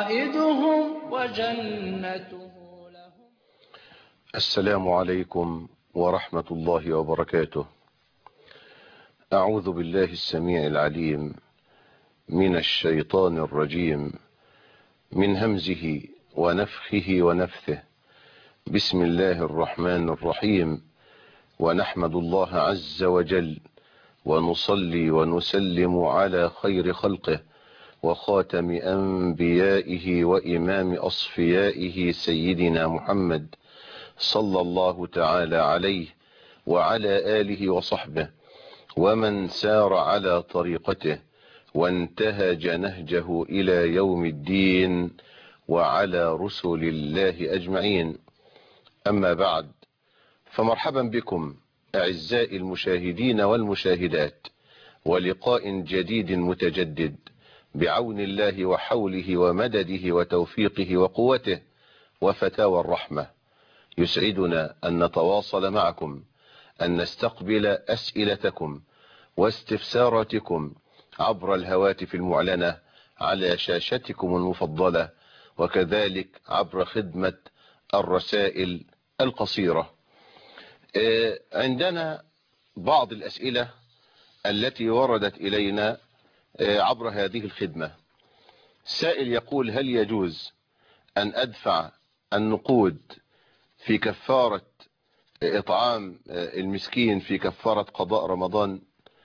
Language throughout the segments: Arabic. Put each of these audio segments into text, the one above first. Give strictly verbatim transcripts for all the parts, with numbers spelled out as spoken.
عائدهم وجنته لهم. السلام عليكم ورحمة الله وبركاته. أعوذ بالله السميع العليم من الشيطان الرجيم، من همزه ونفخه ونفثه. بسم الله الرحمن الرحيم. ونحمد الله عز وجل ونصلي ونسلم على خير خلقه وخاتم أنبيائه وإمام أصفيائه سيدنا محمد صلى الله تعالى عليه وعلى آله وصحبه ومن سار على طريقته وانتهج نهجه إلى يوم الدين وعلى رسل الله أجمعين. أما بعد، فمرحبا بكم أعزائي المشاهدين والمشاهدات، ولقاء جديد متجدد بعون الله وحوله ومدده وتوفيقه وقوته وفتاوى الرحمة. يسعدنا أن نتواصل معكم، أن نستقبل أسئلتكم واستفساراتكم عبر الهواتف المعلنة على شاشتكم المفضلة، وكذلك عبر خدمة الرسائل القصيرة. عندنا بعض الأسئلة التي وردت إلينا عبر هذه الخدمة. سائل يقول: هل يجوز أن أدفع النقود في كفارة إطعام المسكين في كفارة قضاء رمضان؟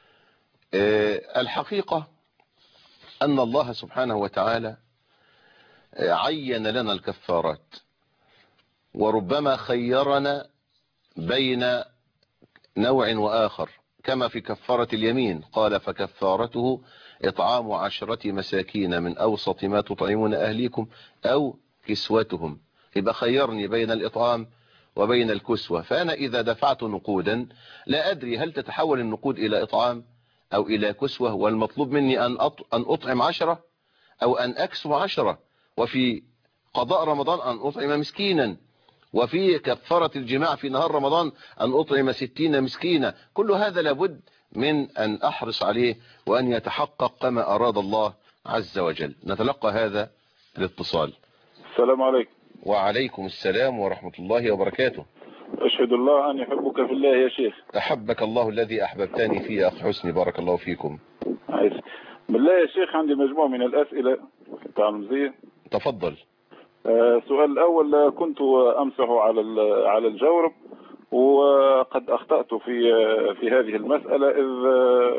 الحقيقة أن الله سبحانه وتعالى عين لنا الكفارات، وربما خيرنا بين نوع وآخر، كما في كفارة اليمين قال: فكفارته إطعام عشرة مساكين من أوسط ما تطعمون أهليكم أو كسوتهم. يبقى خيرني بين الإطعام وبين الكسوة. فأنا إذا دفعت نقودا لا أدري هل تتحول النقود إلى إطعام أو إلى كسوة، والمطلوب مني أن أن أطعم عشرة أو أن أكسو عشرة، وفي قضاء رمضان أن أطعم مسكينا، وفي كفارة الجماع في نهار رمضان أن أطعم ستين مسكينا. كل هذا لابد من أن أحرص عليه وأن يتحقق كما أراد الله عز وجل. نتلقى هذا الاتصال. السلام عليكم. وعليكم السلام ورحمة الله وبركاته. أشهد الله أن يحبك في الله يا شيخ. أحبك الله الذي أحببتني فيه يا أخ حسني، بارك الله فيكم. عايز بالله يا شيخ، عندي مجموعة من الأسئلة. تعلم زي تفضل. آه السؤال الأول: كنت أمسح على على الجورب، وقد أخطأت في في هذه المسألة، إذ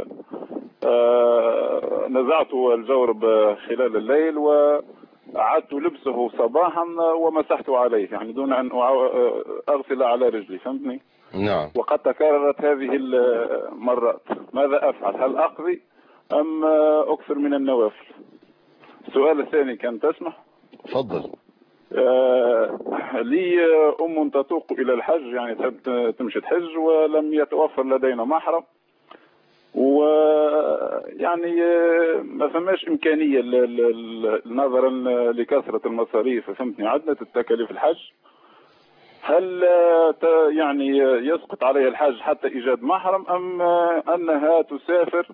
آه نزعت الجورب خلال الليل وعدت لبسه صباحا ومسحت عليه، يعني دون أن أغسل على رجلي، فهمتني؟ نعم. وقد تكررت هذه المرات، ماذا أفعل؟ هل أقضي أم أكثر من النوافل؟ السؤال الثاني كان تسمح؟ تفضل. آه لي أم تتوق إلى الحج، يعني تحب تمشي تحج، ولم يتوفر لدينا محرم، ويعني ما فماش إمكانية نظرا لكثرة المصاريف، فهمتني، عدنا التكاليف الحج. هل يعني يسقط عليها الحج حتى إيجاد محرم، أم أنها تسافر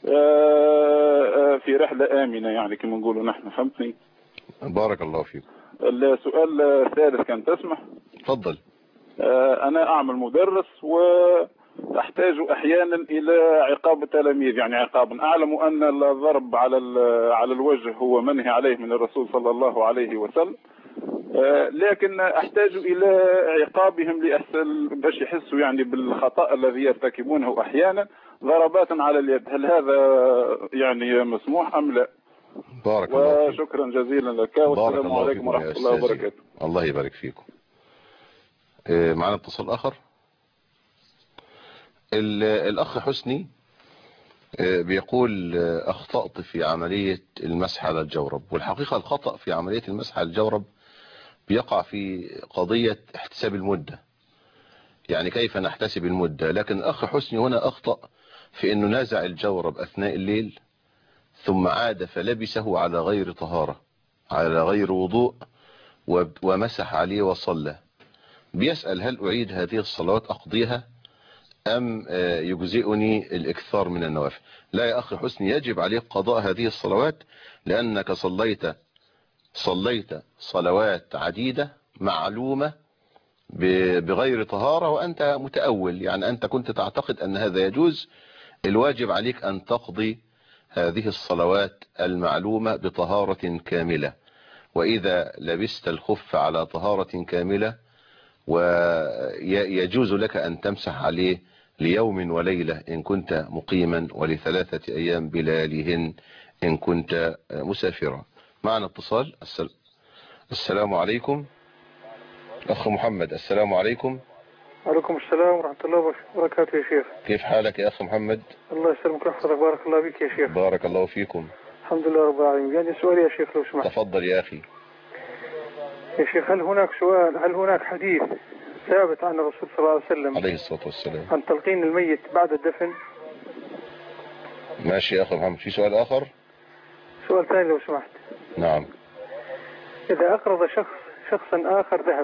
في رحلة آمنة، يعني كما نقولوا نحن، فهمتني؟ بارك الله فيك. السؤال الثالث كان تسمح؟ تفضل. أنا أعمل مدرس وأحتاج أحيانا إلى عقاب التلاميذ، يعني عقاب. أعلم أن الضرب على على الوجه هو منهي عليه من الرسول صلى الله عليه وسلم، لكن أحتاج إلى عقابهم لأحسن باش يحسوا يعني بالخطأ الذي يرتكبونه أحيانا، ضربات على اليد. هل هذا يعني مسموح أم لا؟ بارك الله فيك. وشكرا جزيلا لك، والسلام عليكم ورحمة الله وبركاته. الله يبارك فيكم. معنا اتصال آخر. الأخ حسني بيقول: أخطأت في عملية المسح على الجورب. والحقيقة الخطأ في عملية المسح على الجورب بيقع في قضية احتساب المدة، يعني كيف نحتسب المدة. لكن الأخ حسني هنا أخطأ في أنه نازع الجورب أثناء الليل، ثم عاد فلبسه على غير طهارة، على غير وضوء، ومسح عليه وصلى. بيسأل: هل أعيد هذه الصلوات أقضيها أم يجزئني الإكثار من النوافل؟ لا يا أخي حسني، يجب عليك قضاء هذه الصلوات، لأنك صليت صليت صلوات عديدة معلومة بغير طهارة وأنت متأول، يعني أنت كنت تعتقد أن هذا يجوز، الواجب عليك أن تقضي هذه الصلوات المعلومة بطهارة كاملة. وإذا لبست الخف على طهارة كاملة ويجوز لك أن تمسح عليه ليوم وليلة إن كنت مقيما، ولثلاثة أيام بلياليهن إن كنت مسافرا. معنا اتصال. السلام عليكم أخ محمد. السلام عليكم. وعليكم السلام ورحمة الله وبركاته يا شيخ. كيف حالك يا أخ محمد؟ الله يسلمك ويحفظك، بارك الله بك يا شيخ. بارك الله فيكم. الحمد لله رب العالمين. يعني سؤال يا شيخ لو سمحت. تفضل يا أخي. يا شيخ هل هناك سؤال هل هناك حديث ثابت عن الرسول صلى الله عليه وسلم عليه الصلاة والسلام عن تلقين الميت بعد الدفن؟ ماشي يا أخ محمد. في سؤال آخر؟ سؤال ثاني لو سمحت. نعم. إذا أقرض شخص شخصا آخر ذهب،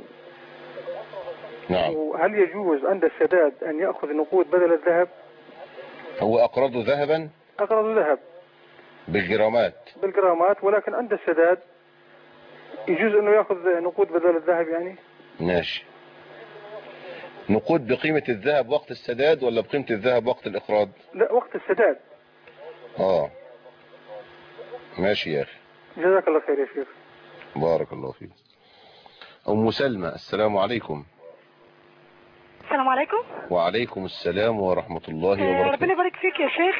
نعم، هل يجوز عند السداد أن يأخذ نقود بدل الذهب؟ هو أقرضه ذهبا؟ أقرض ذهب بالجرامات. بالجرامات، ولكن عند السداد يجوز أنه يأخذ نقود بدل الذهب يعني؟ ماشي. نقود بقيمة الذهب وقت السداد ولا بقيمة الذهب وقت الإقراض؟ لا، وقت السداد. آه ماشي يا أخي. جزاك الله خير يا شيخ. بارك الله فيك. أم سلمى. السلام عليكم. السلام عليكم. وعليكم السلام ورحمة الله وبركاته. ربنا يبارك فيك يا شيخ.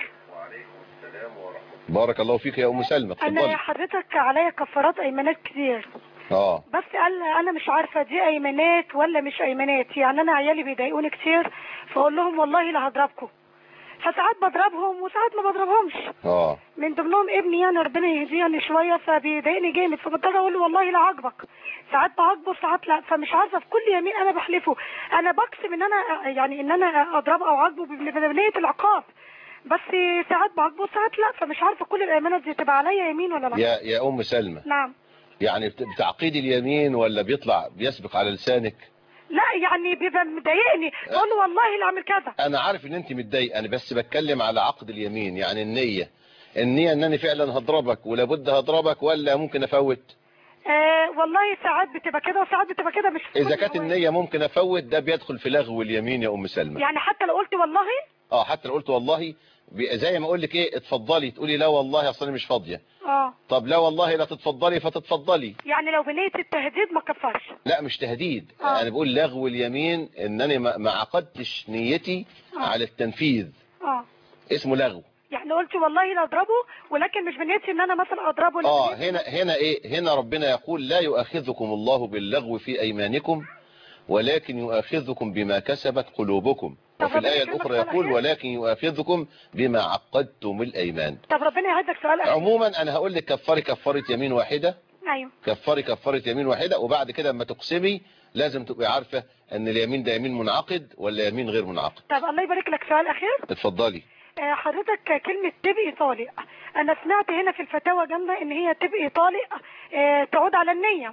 بارك الله فيك يا أم سلمى. اتفضلي. أنا حضرتك عليا كفارات أيمانات كتير. اه بس قال أنا مش عارفة دي أيمانات ولا مش أيمانات، يعني أنا عيالي بيضايقوني كتير فأقول لهم والله لا هضربكم، فساعات بضربهم وساعات ما بضربهمش. اه من ضمنهم ابني يعني ربنا يهديه يعني شويه فبيضايقني جامد، فبضطر اقول له والله لا عاجبك، ساعات بعاجبه ساعات لا، فمش عارفه في كل يمين انا بحلفه انا بقسم ان انا يعني ان انا اضربه او عاجبه بنيه العقاب، بس ساعات بعاجبه ساعات لا، فمش عارفه كل الايمانات دي تبقى عليا يمين ولا لا. يا يا ام سلمى. نعم. يعني بتعقيد اليمين ولا بيطلع بيسبق على لسانك؟ لا يعني بيبقى مضايقني بقول له والله لا اعمل كذا. انا عارف ان انت متضايق، انا بس بتكلم على عقد اليمين، يعني النية النية انني فعلا هضربك ولابد هضربك ولا ممكن افوت؟ آه والله ساعات بتبقى كده وساعات بتبقى كده، مش اذا كانت النية ممكن افوت ده بيدخل في لغو اليمين يا ام سلمى. يعني حتى لو قلت والله؟ اه حتى لو قلت والله زي ما اقول لك ايه اتفضلي تقولي لا والله اصل انا مش فاضيه. اه طب لا والله لا تتفضلي فتتفضلي. يعني لو بنية التهديد ما كفرش؟ لا مش تهديد. آه. انا بقول لغو اليمين انني ما عقدتش نيتي آه. على التنفيذ. اه اسمه لغو. يعني قلت والله لا اضربه ولكن مش بنيتي ان انا مثلا اضربه. اه هنا هنا ايه هنا ربنا يقول لا يؤاخذكم الله باللغو في ايمانكم ولكن يؤاخذكم بما كسبت قلوبكم. وفي الآية الأخرى يقول ولكن يؤاخذكم بما عقدتم الأيمان. طب ربنا يهدك سؤال أخير. عموما أنا هقول لك كفري كفارة يمين واحدة. أيوه كفري كفارة يمين واحدة، وبعد كده لما تقسمي لازم تبقي عارفة أن اليمين ده يمين منعقد ولا يمين غير منعقد. طب الله يبارك لك سؤال أخير. اتفضلي. حضرتك كلمة تبقي طالق أنا سمعت هنا في الفتاوى جنبها إن هي تبقي طالق تعود على النية.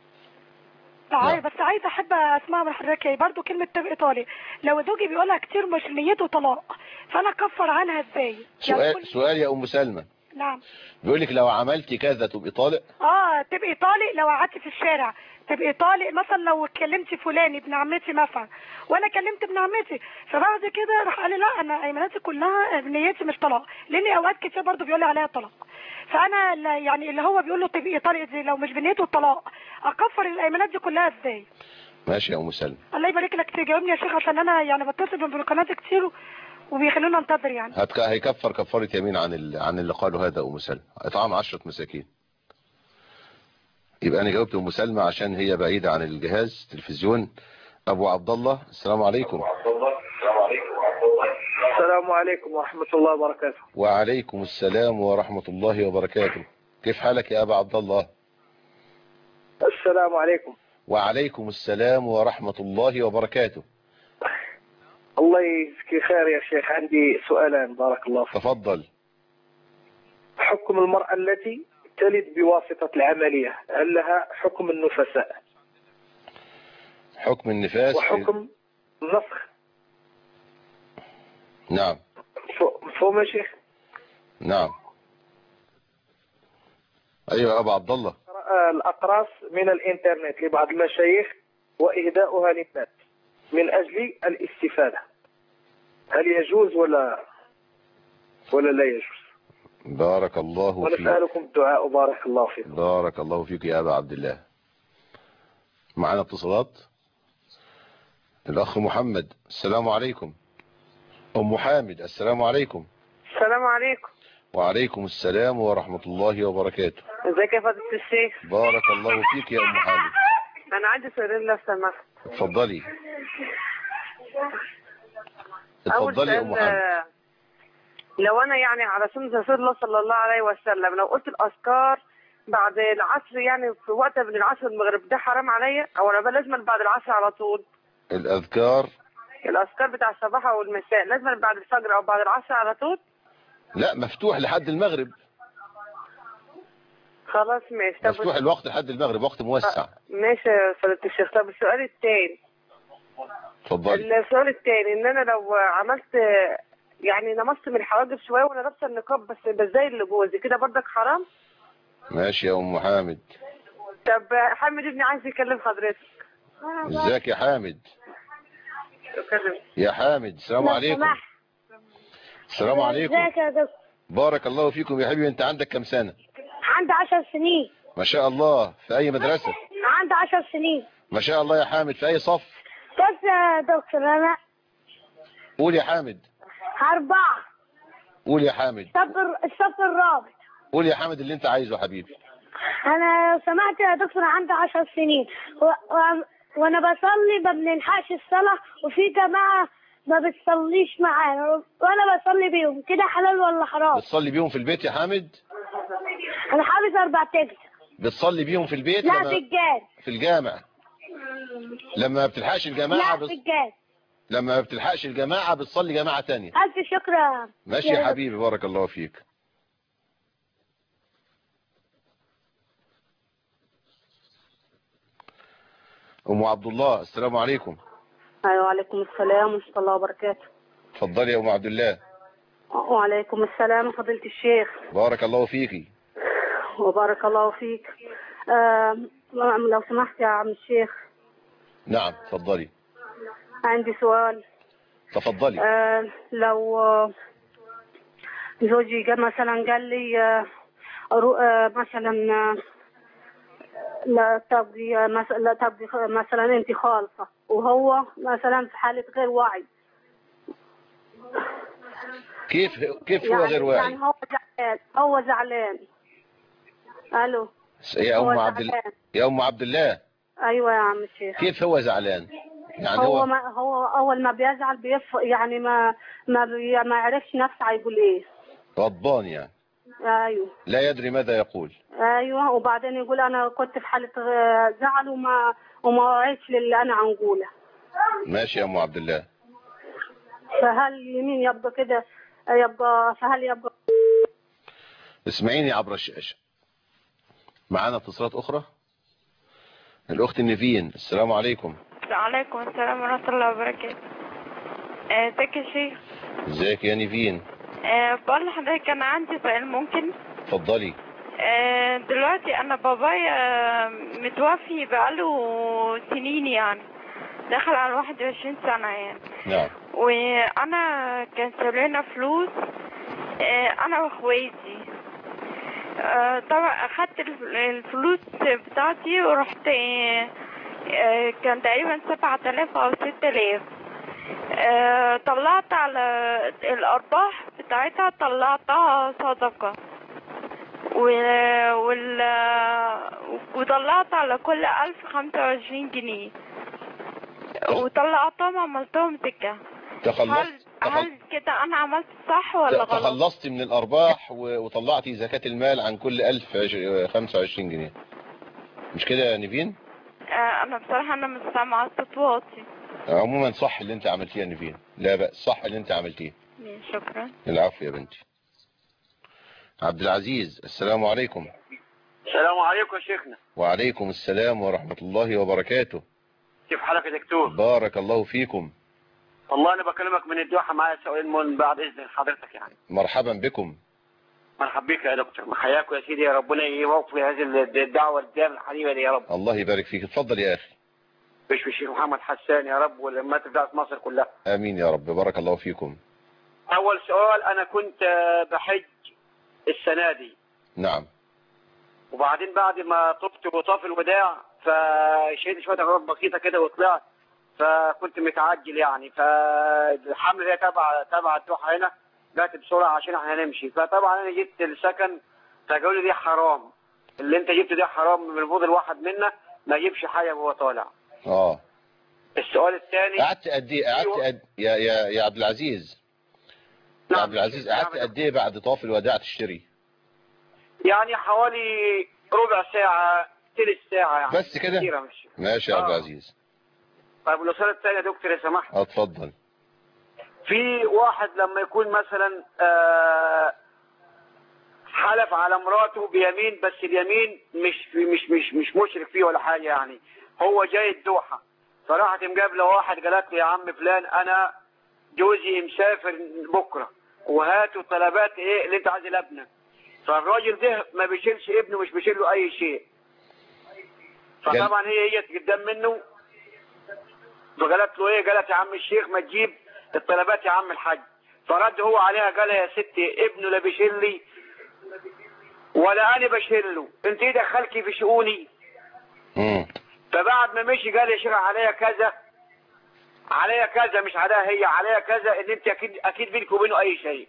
طيب بس عايزه احب اسمع من حضرتك برضه كلمه تبقى طالق لو زوجي بيقولها كتير مش نيته طلاق فانا اكفر عنها ازاي؟ سؤال يعني سؤال يا ام سلمى. نعم. بيقول لك لو عملتي كذا تبقي طالق. اه تبقي طالق لو قعدتي في الشارع تبقي طالق، مثلا لو كلمتي فلان ابن عمتي مثلا وانا كلمت ابن عمتي فبعد كده راح قال لي لا انا ايماناتي كلها نيتي مش طلاق، لان اوقات كتير برضه بيقول لي عليها طلاق، فانا يعني اللي هو بيقول له تبقي طالق دي لو مش بنيته الطلاق اكفر الايمانات دي كلها ازاي؟ ماشي يا ام سلمى. الله يبارك لك تجاوبني يا شيخ عشان انا يعني بتصل بالقناه كتير وبيخلونا ننتظر يعني. هتك... هيكفر كفاره يمين عن ال... عن اللي قاله هذا ام سلمى، اطعام عشرة مساكين. يبقى انا جاوبت ام سلمى عشان هي بعيده عن الجهاز التلفزيون. ابو عبد الله السلام عليكم. ابو عبد الله السلام عليكم. السلام عليكم ورحمه الله وبركاته. وعليكم السلام ورحمه الله وبركاته. كيف حالك يا ابا عبد الله؟ السلام عليكم. وعليكم السلام ورحمه الله وبركاته. الله يجزيك خير يا شيخ، عندي سؤالان بارك الله فيك. تفضل. حكم المرأة التي تلد بواسطة العملية هل لها حكم النفساء؟ حكم النفاس وحكم النسخ. نعم. مفهوم يا شيخ؟ نعم. ايوه يا ابو عبد الله. الأقراص من الإنترنت لبعض المشايخ وإهداؤها للناس من أجل الاستفادة، هل يجوز ولا ولا لا يجوز؟ بارك الله فيك. ونسألكم الدعاء. بارك الله فيكم. بارك الله فيك يا أبا عبد الله. معنا اتصالات. الأخ محمد، السلام عليكم. أم حامد، السلام عليكم. السلام عليكم. وعليكم السلام ورحمة الله وبركاته. ازيك يا فضيلة الشيخ؟ بارك الله فيك يا أم حامد. أنا عندي سؤالين لو سمحت. اتفضلي. أول اتفضلي يا أم سؤال، حامد. لو أنا يعني على سنة رسول الله صلى الله عليه وسلم لو قلت الأذكار بعد العصر، يعني في وقت من العصر المغرب، ده حرام عليا أو أنا لازم بعد العصر على طول؟ الأذكار الأذكار بتاع الصباح أو المساء لازم بعد الفجر أو بعد العصر على طول؟ لا، مفتوح لحد المغرب. خلاص ماشي. طب مفتوح الوقت لحد المغرب، وقت موسع. ماشي يا فضيلة الشيخ. طب السؤال الثاني. اتفضلي. السؤال الثاني ان انا لو عملت يعني نمصت من الحواجب شويه وانا لابسه النقاب بس بزايد لجوزي، كده برضك حرام؟ ماشي يا ام حامد. طب حامد ابني عايز يكلم حضرتك. ازيك يا حامد؟ يا حامد السلام عليكم. السلام عليكم. ازيك يا دكتور؟ بارك الله فيكم يا حبيبي. انت عندك كم سنة؟ عندي عشر سنين. ما شاء الله. في اي مدرسة؟ عندي عشر سنين. ما شاء الله يا حامد. في اي صف؟ بس يا دكتور انا. قول يا حامد. أربعة. قول يا حامد. الصف الرابع. قول يا حامد اللي انت عايزه يا حبيبي. انا لو سمعت يا دكتور عندي عشر سنين و... و... وانا بصلي ما بنلحقش الصلاة، وفي جماعة ما بتصليش معانا وانا بصلي بيهم، كده حلال ولا حرام؟ بتصلي بيهم في البيت يا حامد؟ انا حافظ اربع تجز. بتصلي بيهم في البيت؟ لا لما... في الجامع. في الجامع. لما ما بتلحقش الجماعة لا بص... في الجامع. لما ما بتلحقش الجماعة بتصلي جماعة تانية. الف شكر. ماشي يا حبيبي. بارك الله فيك. ام عبد الله، السلام عليكم. ايوه وعليكم السلام ورحمه الله وبركاته. اتفضلي يا ام عبد الله. وعليكم السلام فضيلة الشيخ. بارك الله فيكي. وبارك الله فيك. آه لو سمحت يا عم الشيخ. نعم اتفضلي. عندي سؤال. تفضلي. آه لو آه زوجي جاء مثلا قال لي آه آه مثلا آه لا تبغي مثلا لا تبغي مثلا انت خالصة، وهو مثلا في حالة غير وعي. كيف كيف هو يعني غير واعي؟ يعني هو زعلان هو زعلان. الو يا ام عبد الله. يا ام عبد الله. ايوه يا عم الشيخ. كيف هو زعلان؟ يعني هو هو ما هو اول ما بيزعل بيف يعني ما ما بي ما يعرفش نفسه هيقول ايه. غضبان يعني. ايوه. لا يدري ماذا يقول. ايوه. وبعدين يقول انا كنت في حاله زعل وما وما وعيتش للي انا عنقوله. ماشي يا ام عبد الله. فهل يمين يبقى كده يبقى فهل يبقى؟ اسمعيني عبر الشاشه. معانا اتصالات اخرى. الاخت نيفين، السلام عليكم. وعليكم السلام ورحمه الله وبركاته. ازيك يا شيخ؟ ازيك يا نيفين؟ أه بقول لحضرتك انا عندي سؤال ممكن؟ اتفضلي. أه دلوقتي انا بابايا متوفي بقاله سنين، يعني دخل على واحد وعشرين سنة يعني. نعم. وانا كان سايب لنا فلوس أه انا واخواتي. أه طبعا اخدت الفلوس بتاعتي ورحت أه أه كان تقريبا سبعة آلاف او ستة آلاف. أه طلعت على الارباح بتاعتها، طلعتها صدقة وال وطلعت على كل ألف خمسة وعشرين جنيه وطلعتهم عملتهم زكاة. تخلصت هل, هل كده انا عملت صح ولا غلط؟ تخلصتي من الارباح وطلعتي زكاة المال عن كل ألف خمسة وعشرين جنيه، مش كده يا نيفين؟ آه انا بصراحة انا مش سامعة صوت واطي. عموما صح اللي انت عملتيه يا نيفين، لا بأس، صح اللي انت عملتيه. شكرا. العفو يا بنتي. عبد العزيز، السلام عليكم. السلام عليكم يا شيخنا. وعليكم السلام ورحمة الله وبركاته. كيف حالك يا دكتور؟ بارك الله فيكم. والله انا بكلمك من الدوحة، معايا سؤال من بعد اذن حضرتك يعني. مرحبا بكم. مرحبا بك يا دكتور، حياكم يا سيدي، يا ربنا يوفق في هذه الدعوه الدائمه الحليمه دي يا رب. الله يبارك فيك. اتفضل يا اخي. بش الشيخ محمد حسان يا رب، ولما بتاعت مصر كلها. امين يا رب، بارك الله فيكم. اول سؤال، انا كنت بحج السنه دي. نعم. وبعدين بعد ما طفت وطاف الوداع فشهدت شويه اغراض بسيطه كده وطلعت، فكنت متعجل يعني، فالحمل هي تبع تبع الدوحه هنا، جات بسرعه عشان احنا نمشي، فطبعا انا جبت السكن فقالوا لي دي حرام، اللي انت جبته ده حرام، من المفروض الواحد منا ما يجيبش حاجه وهو طالع. اه. السؤال الثاني، قعدت قد ايه قعدت قد يا يا يا عبد العزيز؟ يا نعم. عبد العزيز قعدت قد ايه بعد طواف الوداع تشتري؟ يعني حوالي ربع ساعه ثلث ساعه يعني. بس كده؟ مش ماشي يا عبد العزيز. طيب والسؤال الثاني يا دكتور يا سماحه. اتفضل. في واحد لما يكون مثلا آه حلف على مراته بيمين، بس اليمين مش مش مش مش مشرك فيه ولا حاجه يعني، هو جاي الدوحه، فراحت مقابله واحد قالت له يا عم فلان انا جوزي مسافر بكره وهاتوا طلبات ايه اللي انت عايز لابنك، فالراجل ده ما بيشيلش ابنه، مش بيشيل له اي شيء، فطبعا هي هي قدام منه، فقالت له ايه، قالت يا عم الشيخ ما تجيب الطلبات يا عم الحاج، فرد هو عليها قال يا ستي ابنه لا بيشيل لي ولا انا بشيل له، انت ايه دخلكي في شؤوني؟ امم فبعد ما مشي قال يا شيخ عليا كذا عليا كذا، مش عليها هي، عليا كذا، ان انت اكيد اكيد بينك وبينه اي شيء.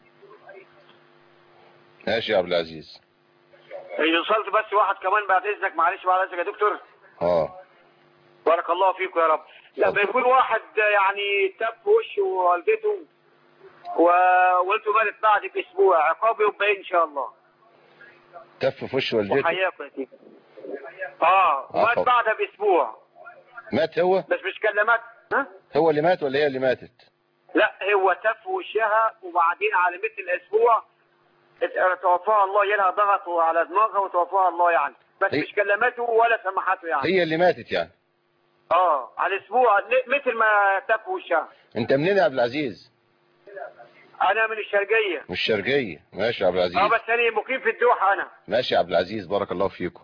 ماشي يا عبد العزيز. إذا وصلت بس واحد كمان بعد اذنك، معلش بعد اذنك يا دكتور. اه. بارك الله فيكم يا رب. لما يكون واحد يعني تاب في وشه والدته ووالدته ماتت بعد باسبوع، عقابه يبقى ايه ان شاء الله؟ تف في وش والدته. وحياكم يا سيدي. اه مات آه بعدها باسبوع. مات هو؟ بس مش كلمات. ها؟ هو اللي مات ولا هي اللي ماتت؟ لا هو تف وشها، وبعدين على مثل الاسبوع توفاها الله، يلها ضغطوا على دماغها وتوفاها الله يعني، بس هي... مش كلمته ولا سمحته يعني. هي اللي ماتت يعني. اه على الاسبوع مثل ما تف وشها. انت منين يا عبد العزيز؟ انا من الشرقيه. من الشرقيه. ماشي يا عبد العزيز. اه بس انا مقيم في الدوحه انا. ماشي يا عبد العزيز، بارك الله فيكم.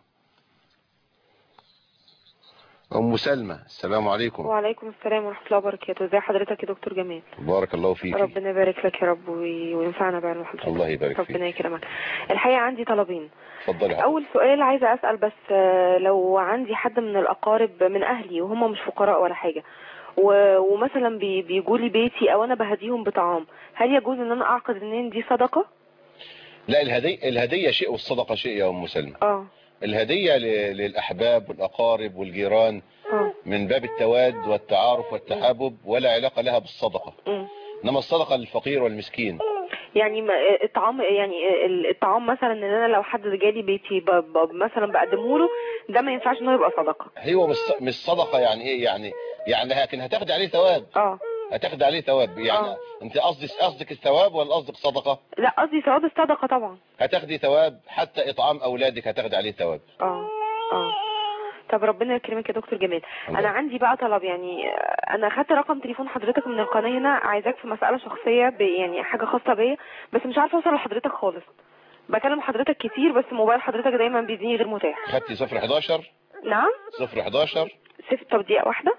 ام سلمى، السلام عليكم. وعليكم السلام ورحمه الله وبركاته. ازي حضرتك يا دكتور جمال؟ بارك الله فيك. ربنا يبارك لك يا رب وينفعنا بعلم حضرتك. الله يبارك فيك. ربنا يكرمك. الحقيقه عندي طلبين. اتفضلي. اول سؤال عايزه اسال، بس لو عندي حد من الاقارب من اهلي وهم مش فقراء ولا حاجه، ومثلا بيجوا لي بيتي او انا بهديهم بطعام، هل يجوز ان انا اعقد ان دي صدقه؟ لا، الهديه الهديه شيء والصدقه شيء يا ام سلمى. اه الهديه للاحباب والاقارب والجيران أوه. من باب التواد والتعارف والتحابب، ولا علاقه لها بالصدقه. م. انما الصدقه للفقير والمسكين. يعني الطعام، يعني الطعام مثلا ان انا لو حد جالي بيتي ب... ب... مثلا بقدمه له، ده ما ينفعش انه يبقى صدقه. هو مش مش صدقه يعني ايه يعني يعني لكن هتاخدي عليه ثواب. اه هتاخدي عليه ثواب يعني. أوه. انت قصدك قصدك الثواب ولا قصدك صدقه؟ لا قصدي ثواب الصدقه طبعا. هتاخدي ثواب، حتى اطعام اولادك هتاخدي عليه ثواب. اه اه طب ربنا يكرمك يا دكتور جمال. الله. انا عندي بقى طلب، يعني انا خدت رقم تليفون حضرتك من القناه هنا، عايزاك في مساله شخصيه يعني حاجه خاصه بيا، بس مش عارفه اوصل لحضرتك خالص. بكلم حضرتك كتير بس موبايل حضرتك دايما بيديني غير متاح. خدتي صفر حداشر؟ نعم صفر حداشر. صفر. طب دقيقه واحده.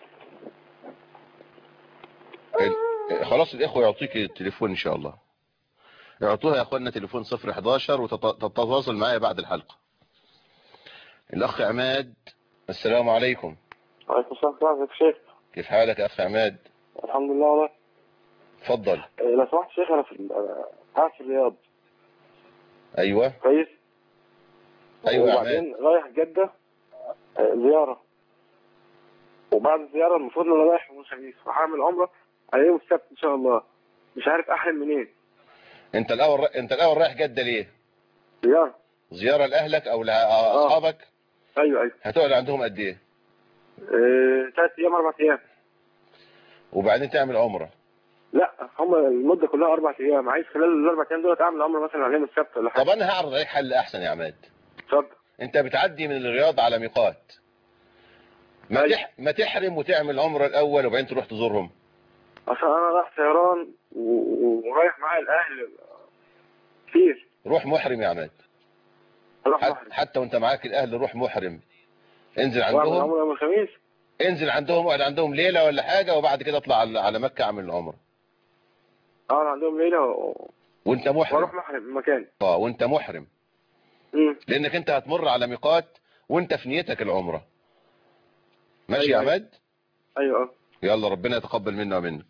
خلاص الاخوه يعطيك التليفون ان شاء الله. يعطوها يا اخوانا تليفون صفر حداشر وتتواصل معايا بعد الحلقه. الاخ عماد، السلام عليكم. وعليكم السلام ورحمة الله. شيخ كيف حالك يا اخ عماد؟ الحمد لله والله. اتفضل. لو سمحت شيخ، انا في قاعد في الرياض. ايوه كويس. ايوه يا وبعدين رايح جدة زيارة، وبعد الزيارة المفروض ان انا رايح يوم الخميس وهعمل عمرة على يوم السبت ان شاء الله. مش عارف احرم منين. انت الاول انت الاول رايح جدة ليه؟ زيارة. زيارة لاهلك او لاصحابك؟ آه. ايوه ايوه. هتقعد عندهم قد ايه؟ ثلاث اه ايام اربع ايام. وبعدين تعمل عمرة؟ لا هم المدة كلها اربع ايام، عايز خلال الاربع ايام دول اعمل عمرة مثلا على يوم السبت ولا حاجة. طب انا هعرض عليك حل احسن يا عماد. اتفضل. انت بتعدي من الرياض على ميقات، ما, أيوة. تح... ما تحرم وتعمل عمرة الاول وبعدين تروح تزورهم. عشان انا رايح طيران و... ورايح معايا الاهل كتير. روح محرم يا عماد. حت حتى وانت معاك الاهل روح محرم. انزل عندهم العمره يوم الخميس. انزل عندهم اقعد عندهم ليله ولا حاجه، وبعد كده اطلع على مكه اعمل العمره. اه عندهم ليله و... وانت محرم. واروح محرم مكان. اه وانت محرم. امم لانك انت هتمر على ميقات وانت في نيتك العمره. ماشي يا عماد؟ ايوه. يلا ربنا يتقبل منا ومنك.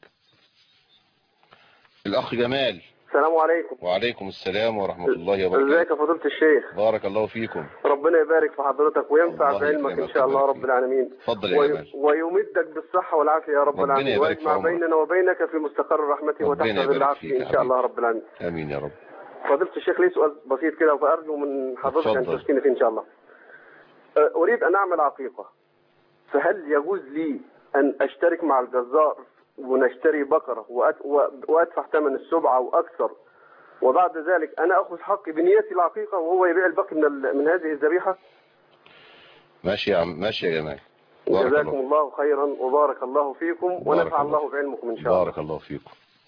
الاخ جمال. السلام عليكم. وعليكم السلام ورحمة الله وبركاته. ازيك يا فضيلة الشيخ؟ بارك الله فيكم. ربنا يبارك في حضرتك وينفع بعلمك ان شاء الله رب العالمين. اتفضل يا جمال. ويمدك بالصحة والعافية يا رب العالمين، ويجمع بيننا وبينك في مستقر رحمته وتحت ظل عرشه ان شاء الله رب العالمين. امين يا رب. فضيلة الشيخ لي سؤال بسيط كده فارجو من حضرتك ان تفتيني فيه ان شاء الله. اريد ان اعمل عقيقة، فهل يجوز لي ان اشترك مع الجزار ونشتري بقرة وادفع ثمن السبعة واكثر، وبعد ذلك انا اخذ حقي بنية العقيقة وهو يبيع الباقي من من هذه الذبيحة؟ ماشي يا عم. ماشي يا جماعه. جزاكم الله. الله خيرا وبارك الله فيكم ونفع الله. الله بعلمكم ان شاء الله. بارك الله فيكم.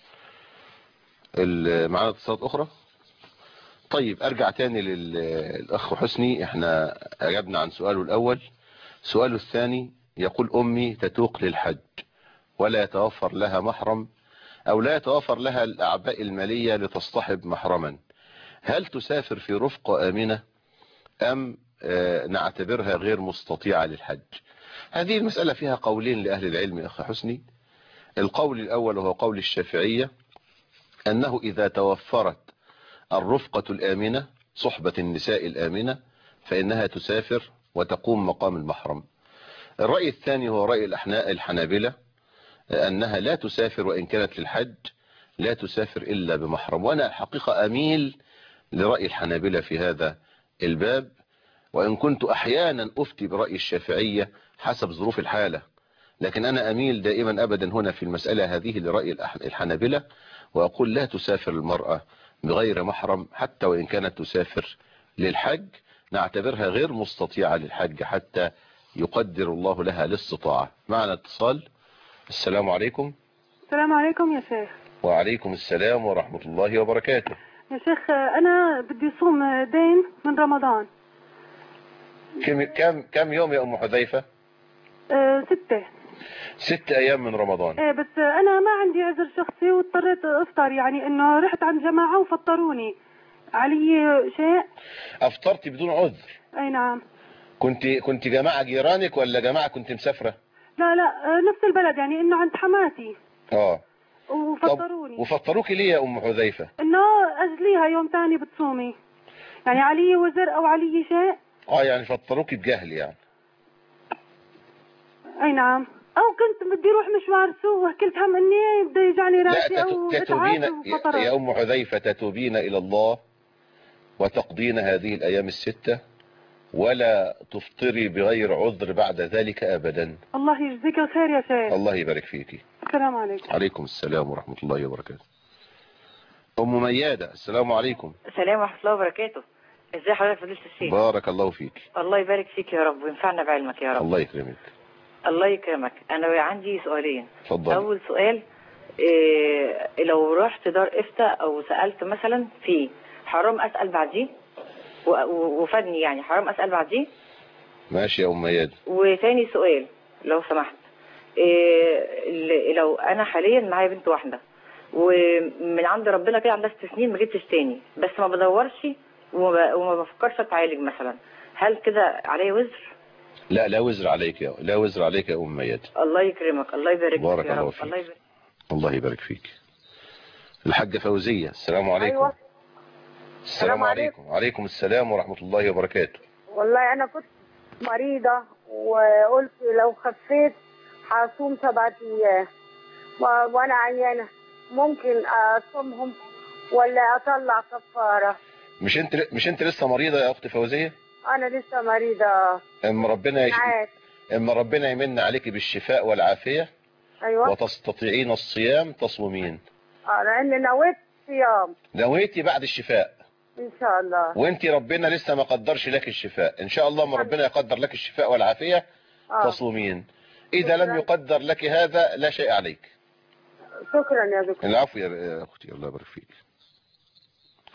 معانا اتصالات اخرى. طيب ارجع تاني للاخ حسني. احنا اجبنا عن سؤاله الاول. سؤاله الثاني يقول امي تتوق للحج ولا يتوفر لها محرم او لا يتوفر لها الاعباء المالية لتصطحب محرما، هل تسافر في رفقة امنة ام نعتبرها غير مستطيعة للحج؟ هذه المسألة فيها قولين لأهل العلم يا أخي حسني. القول الأول وهو قول الشافعية أنه إذا توفرت الرفقة الآمنة صحبة النساء الآمنة فإنها تسافر وتقوم مقام المحرم. الرأي الثاني هو رأي الحنابلة أنها لا تسافر وإن كانت للحج، لا تسافر إلا بمحرم. وأنا الحقيقة أميل لرأي الحنابلة في هذا الباب، وإن كنت أحيانا أفتي برأي الشافعية حسب ظروف الحالة، لكن أنا أميل دائما أبدا هنا في المسألة هذه لرأي الحنابلة، وأقول لا تسافر المرأة بغير محرم حتى وإن كانت تسافر للحج، نعتبرها غير مستطيعة للحج حتى يقدر الله لها الاستطاعة. معنا اتصال. السلام عليكم. السلام عليكم يا شيخ. وعليكم السلام ورحمة الله وبركاته. يا شيخ أنا بدي صوم دين من رمضان. كم كم كم يوم يا أم حذيفة؟ أه ستة. ست أيام من رمضان. إيه بس أنا ما عندي عذر شخصي واضطريت أفطر، يعني إنه رحت عند جماعة وفطروني. علي شيء؟ أفطرتي بدون عذر؟ أي نعم. كنت كنت جماعة جيرانك ولا جماعة كنت مسافرة؟ لا لا نفس البلد، يعني إنه عند حماتي. اه. وفطروني. وفطروك ليه يا أم حذيفة؟ إنه أجليها يوم ثاني بتصومي. يعني علي وزر أو علي شيء؟ اه يعني فطروك بجهل يعني. اي نعم. او كنت بدي اروح مشوار سوق قلت هم اني بده يجعلي راسي او تتوبين يا, يا ام حذيفة تتوبين الى الله وتقضين هذه الايام الستة ولا تفطري بغير عذر بعد ذلك ابدا. الله يجزيك الخير يا شيخ. الله يبارك فيكي. السلام عليكم. عليكم السلام ورحمة الله وبركاته. ام ميادة. السلام عليكم. السلام ورحمة الله وبركاته. ازي حضرتك فضيلة الشيخ؟ بارك الله فيك. الله يبارك فيك يا رب وينفعنا بعلمك يا رب. الله يكرمك. الله يكرمك. انا عندي سؤالين. اتفضل. اول سؤال إيه لو رحت دار افتاء او سألت مثلا في حرام اسأل بعديه وفادني، يعني حرام اسأل بعديه؟ ماشي يا ام ميادة. وثاني سؤال لو سمحت، إيه لو انا حاليا معايا بنت واحدة ومن عند ربنا كده عندها ست سنين ما جبتش تاني، بس ما بدورش وما بفكرش اتعالج مثلا، هل كده علي وزر؟ لا لا وزر عليك يا لا وزر عليك يا ام ميادة. الله يكرمك. الله يبارك بارك فيك يا الله رب. فيك. الله يبارك. الله يبارك فيك. الحاجة فوزية. السلام عليكم. أيوة. السلام عليكم. وعليكم السلام ورحمة الله وبركاته. والله انا كنت مريضة وقلت لو خفيت هصوم سبعة ايام وانا عيانة، ممكن اصومهم ولا اطلع كفارة؟ مش انت مش انت لسه مريضة يا اخت فوزية؟ انا لسه مريضة. اما ربنا يش... اما ربنا يمن عليك بالشفاء والعافية. ايوه. وتستطيعين الصيام تصومين. اه لان نويت صيام. نويتي بعد الشفاء ان شاء الله. وانت ربنا لسه ما قدرش لك الشفاء، ان شاء الله ما ربنا يقدر لك الشفاء والعافية آه. تصومين. اذا لم يقدر لك هذا لا شيء عليك. شكرا يا دكتور. العفو يا اختي. الله يبارك فيك.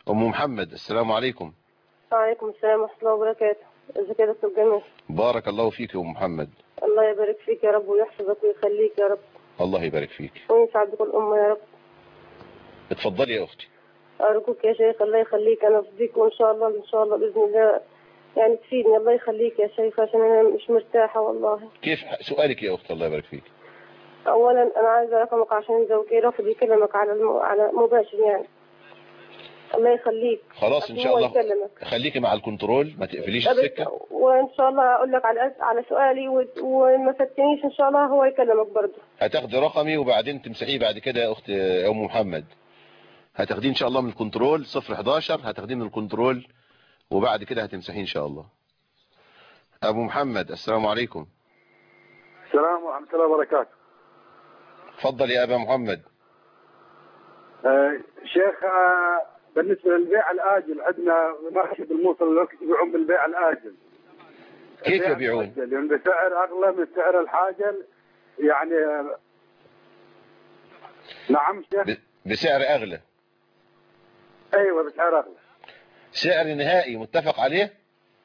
أم محمد السلام عليكم. وعليكم السلام ورحمة الله وبركاته. ازيك يا دكتور جميل؟ بارك الله فيك يا أم محمد. الله يبارك فيك يا رب ويحفظك ويخليك يا رب. الله يبارك فيك. ويسعد بكل أمة يا رب. اتفضلي يا أختي. أرجوك يا شيخ الله يخليك، أنا أفضيك وإن شاء الله إن شاء الله بإذن الله يعني تفيدني. الله يخليك يا شيخ عشان أنا مش مرتاحة والله. كيف سؤالك يا أختي؟ الله يبارك فيك. أولا أنا عايزة رقمك عشان زوجي رافض يكلمك على الم... على مباشر يعني. الله يخليك. خلاص إن شاء الله يكلمك. خليكي مع الكنترول ما تقفليش السكة. وإن شاء الله أقول لك على على سؤالي و... وما فتنيش إن شاء الله هو يكلمك برضه. هتاخدي رقمي وبعدين تمسحيه بعد كده يا أختي يا أم محمد. هتاخديه إن شاء الله من الكنترول صفر حداشر، هتاخديه من الكنترول وبعد كده هتمسحيه إن شاء الله. أبو محمد السلام عليكم. السلام ورحمة الله وبركاته. تفضل يا أبا محمد. آه شيخ آه بالنسبة للبيع الآجل عندنا ماشي بالموصل الوقت يبيعون بالبيع الآجل. كيف يبيعون؟ يعني بسعر أغلى من سعر الحاجل يعني آه نعم شيخ. بسعر أغلى. أيوة بسعر أغلى. سعر نهائي متفق عليه؟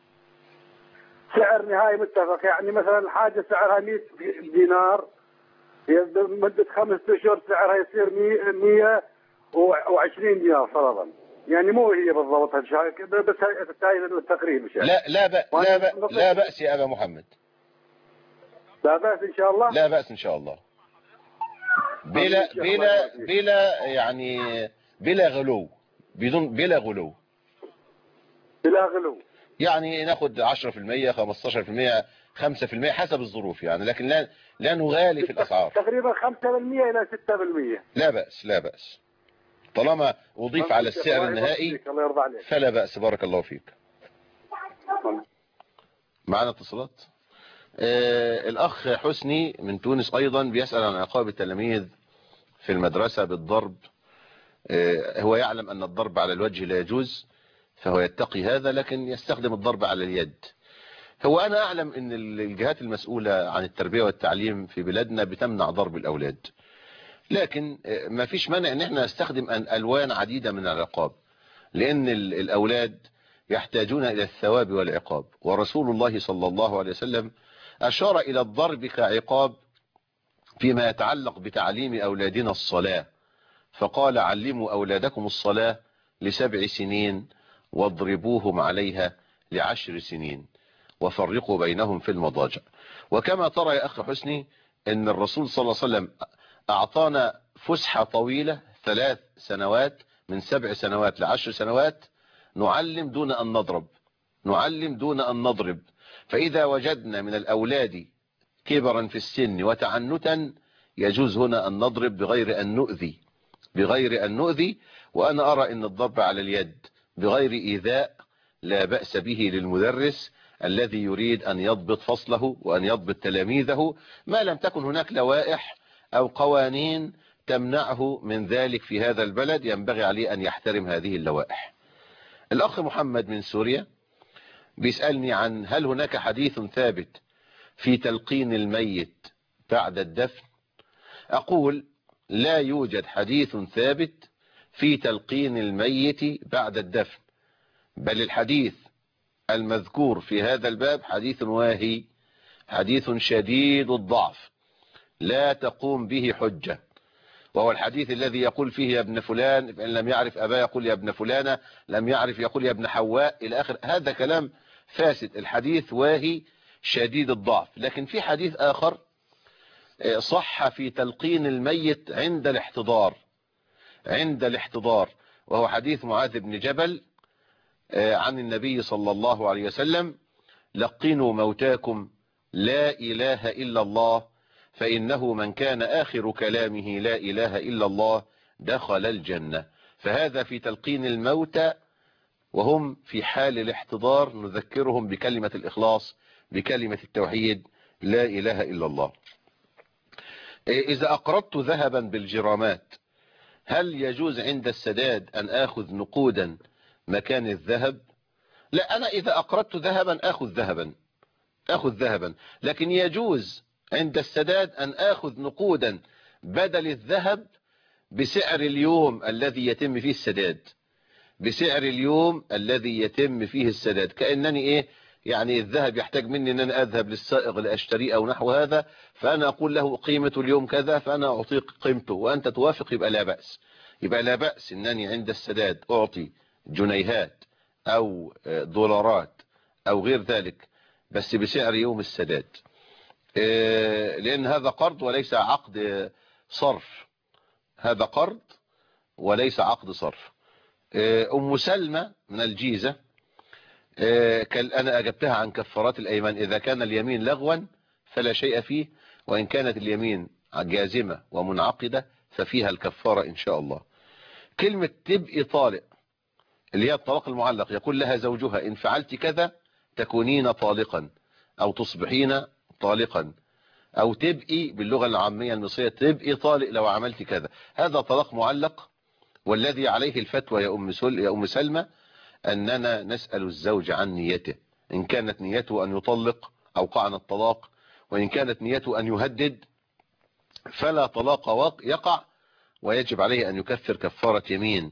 سعر نهائي متفق، يعني مثلا الحاجة سعرها مئة دينار مدة خمسة أشهر سعرها يصير مئة وعشرين دينار فرضا، يعني مو هي بالضبط هالشيء بس هاي التقريب. لا لا بأس لا, بأ لا بأس يا أبا محمد. لا بأس إن شاء الله. لا بأس إن شاء الله. بلا بلا بلا يعني بلا غلو، بدون بلا غلو. بلا غلو. يعني ناخد عشرة في المية خمستاشر في المية خمسة في المية حسب الظروف يعني، لكن لا لا نغالي في الأسعار. تقريبا خمسة بالمئة إلى ستة بالمئة. لا بأس لا بأس طالما أضيف على السعر النهائي فلا بأس. بارك الله فيك. معنا اتصالات. آه الأخ حسني من تونس أيضا بيسأل عن عقاب التلاميذ في المدرسة بالضرب. آه هو يعلم أن الضرب على الوجه لا يجوز فهو يتقي هذا، لكن يستخدم الضرب على اليد. هو أنا أعلم أن الجهات المسؤولة عن التربية والتعليم في بلادنا بتمنع ضرب الأولاد، لكن ما فيش مانع ان احنا نستخدم ألوان عديدة من العقاب، لأن الأولاد يحتاجون إلى الثواب والعقاب، ورسول الله صلى الله عليه وسلم أشار إلى الضرب كعقاب فيما يتعلق بتعليم أولادنا الصلاة، فقال علموا أولادكم الصلاة لسبع سنين واضربوهم عليها لعشر سنين وفرقوا بينهم في المضاجع. وكما ترى يا أخي حسني أن الرسول صلى الله عليه وسلم أعطانا فسحة طويلة ثلاث سنوات من سبع سنوات لعشر سنوات نعلم دون أن نضرب، نعلم دون أن نضرب. فإذا وجدنا من الأولاد كبرا في السن وتعنتا يجوز هنا أن نضرب بغير أن نؤذي، بغير أن نؤذي. وأنا أرى أن الضرب على اليد بغير إيذاء لا بأس به للمدرس الذي يريد أن يضبط فصله وأن يضبط تلاميذه، ما لم تكن هناك لوائح أو قوانين تمنعه من ذلك في هذا البلد، ينبغي عليه أن يحترم هذه اللوائح. الأخ محمد من سوريا بيسألني عن هل هناك حديث ثابت في تلقين الميت بعد الدفن. أقول لا يوجد حديث ثابت في تلقين الميت بعد الدفن، بل الحديث المذكور في هذا الباب حديث واهي، حديث شديد الضعف لا تقوم به حجة، وهو الحديث الذي يقول فيه يا ابن فلان، فإن لم يعرف أباه يقول يا ابن فلانة، لم يعرف يقول يا ابن حواء إلى آخر. هذا كلام فاسد، الحديث واهي شديد الضعف. لكن في حديث آخر صح في تلقين الميت عند الاحتضار، عند الاحتضار، وهو حديث معاذ بن جبل عن النبي صلى الله عليه وسلم: لقنوا موتاكم لا إله إلا الله فإنه من كان آخر كلامه لا إله إلا الله دخل الجنة. فهذا في تلقين الموتى وهم في حال الاحتضار، نذكرهم بكلمة الإخلاص، بكلمة التوحيد لا إله إلا الله. إذا أقرضت ذهبا بالجرامات هل يجوز عند السداد أن آخذ نقودا مكان الذهب؟ لا، أنا إذا أقرضت ذهبا آخذ ذهبا آخذ ذهبا لكن يجوز عند السداد أن آخذ نقودا بدل الذهب بسعر اليوم الذي يتم فيه السداد. بسعر اليوم الذي يتم فيه السداد. كأنني ايه يعني الذهب يحتاج مني ان انا اذهب للسائق لاشتريه او نحو هذا، فانا اقول له قيمة اليوم كذا فانا اعطيك قيمته وانت توافق، يبقى لا بأس. يبقى لا بأس انني عند السداد اعطي جنيهات او دولارات او غير ذلك بس بسعر يوم السداد، لان هذا قرض وليس عقد صرف، هذا قرض وليس عقد صرف. ام سلمى من الجيزة انا اجبتها عن كفارات الايمان، اذا كان اليمين لغوا فلا شيء فيه، وان كانت اليمين جازمة ومنعقدة ففيها الكفارة ان شاء الله. كلمة تبقي طالق اللي هي الطلاق المعلق، يقول لها زوجها ان فعلت كذا تكونين طالقا او تصبحين طالقا، او تبقي باللغة العامية المصرية تبقي طالق لو عملت كذا، هذا طلاق معلق. والذي عليه الفتوى يا ام سل يا ام سلمى اننا نسأل الزوج عن نيته، ان كانت نيته ان يطلق اوقعنا الطلاق، وان كانت نيته ان يهدد فلا طلاق يقع ويجب عليه ان يكفر كفارة يمين.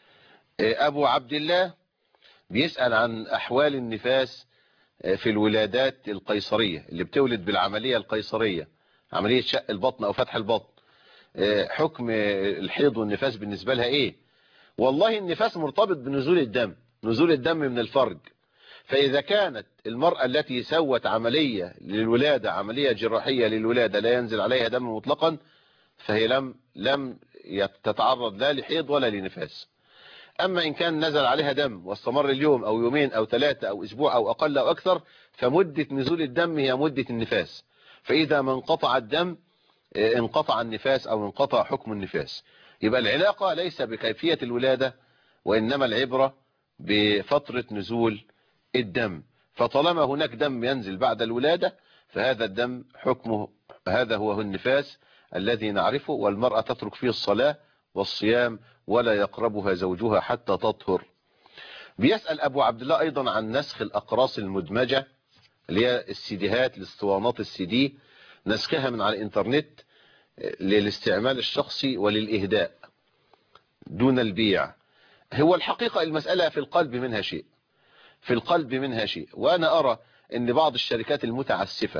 ابو عبد الله بيسأل عن احوال النفاس في الولادات القيصرية اللي بتولد بالعملية القيصرية، عملية شق البطن او فتح البطن، حكم الحيض والنفاس بالنسبة لها ايه؟ والله النفاس مرتبط بنزول الدم، نزول الدم من الفرج، فاذا كانت المرأة التي سوت عملية للولادة عملية جراحية للولادة لا ينزل عليها دم مطلقا فهي لم لم تتعرض لا لحيض ولا لنفاس. اما ان كان نزل عليها دم واستمر اليوم او يومين او ثلاثة او اسبوع او اقل او اكثر فمدة نزول الدم هي مدة النفاس، فاذا ما انقطع الدم انقطع النفاس او انقطع حكم النفاس. يبقى العلاقة ليس بكيفية الولادة وانما العبرة بفترة نزول الدم، فطالما هناك دم ينزل بعد الولادة فهذا الدم حكمه هذا هو النفاس الذي نعرفه، والمرأة تترك فيه الصلاة والصيام ولا يقربها زوجها حتى تطهر. بيسأل ابو عبد الله ايضا عن نسخ الاقراص المدمجة اللي هي السيديهات الاسطوانات السيدي، نسخها من على الانترنت للاستعمال الشخصي وللإهداء دون البيع. هو الحقيقة المسألة في القلب منها شيء، في القلب منها شيء، وأنا أرى أن بعض الشركات المتعسفة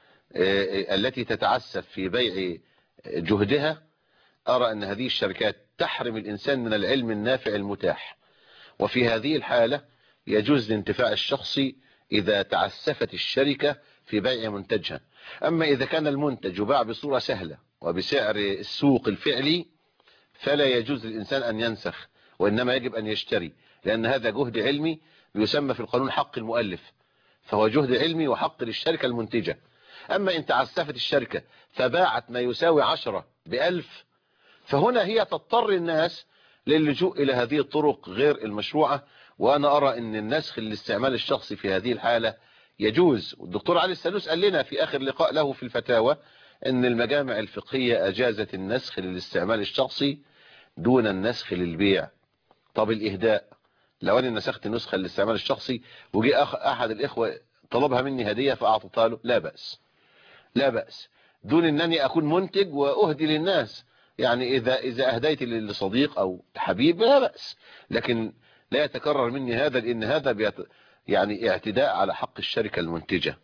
التي تتعسف في بيع جهدها، أرى أن هذه الشركات تحرم الإنسان من العلم النافع المتاح، وفي هذه الحالة يجوز الانتفاع الشخصي إذا تعسفت الشركة في بيع منتجها. أما إذا كان المنتج يباع بصورة سهلة وبسعر السوق الفعلي فلا يجوز للإنسان أن ينسخ، وإنما يجب أن يشتري، لأن هذا جهد علمي يسمى في القانون حق المؤلف، فهو جهد علمي وحق للشركة المنتجة. أما إن تعسفت الشركة فباعت ما يساوي عشرة بألف فهنا هي تضطر الناس للجوء إلى هذه الطرق غير المشروعة. وأنا أرى أن النسخ للاستعمال الشخصي في هذه الحالة يجوز. والدكتور علي السلوس قال لنا في آخر لقاء له في الفتاوى أن المجامع الفقهية أجازت النسخ للاستعمال الشخصي دون النسخ للبيع. طب الإهداء، لو أنا نسخت نسخة للاستعمال الشخصي وجي أحد الإخوة طلبها مني هدية فأعطيتها له، لا بأس، لا بأس، دون أنني أكون منتج وأهدي للناس. يعني إذا إذا أهديت لصديق أو حبيب لا بأس، لكن لا يتكرر مني هذا، لأن هذا بيت يعني اعتداء على حق الشركة المنتجة.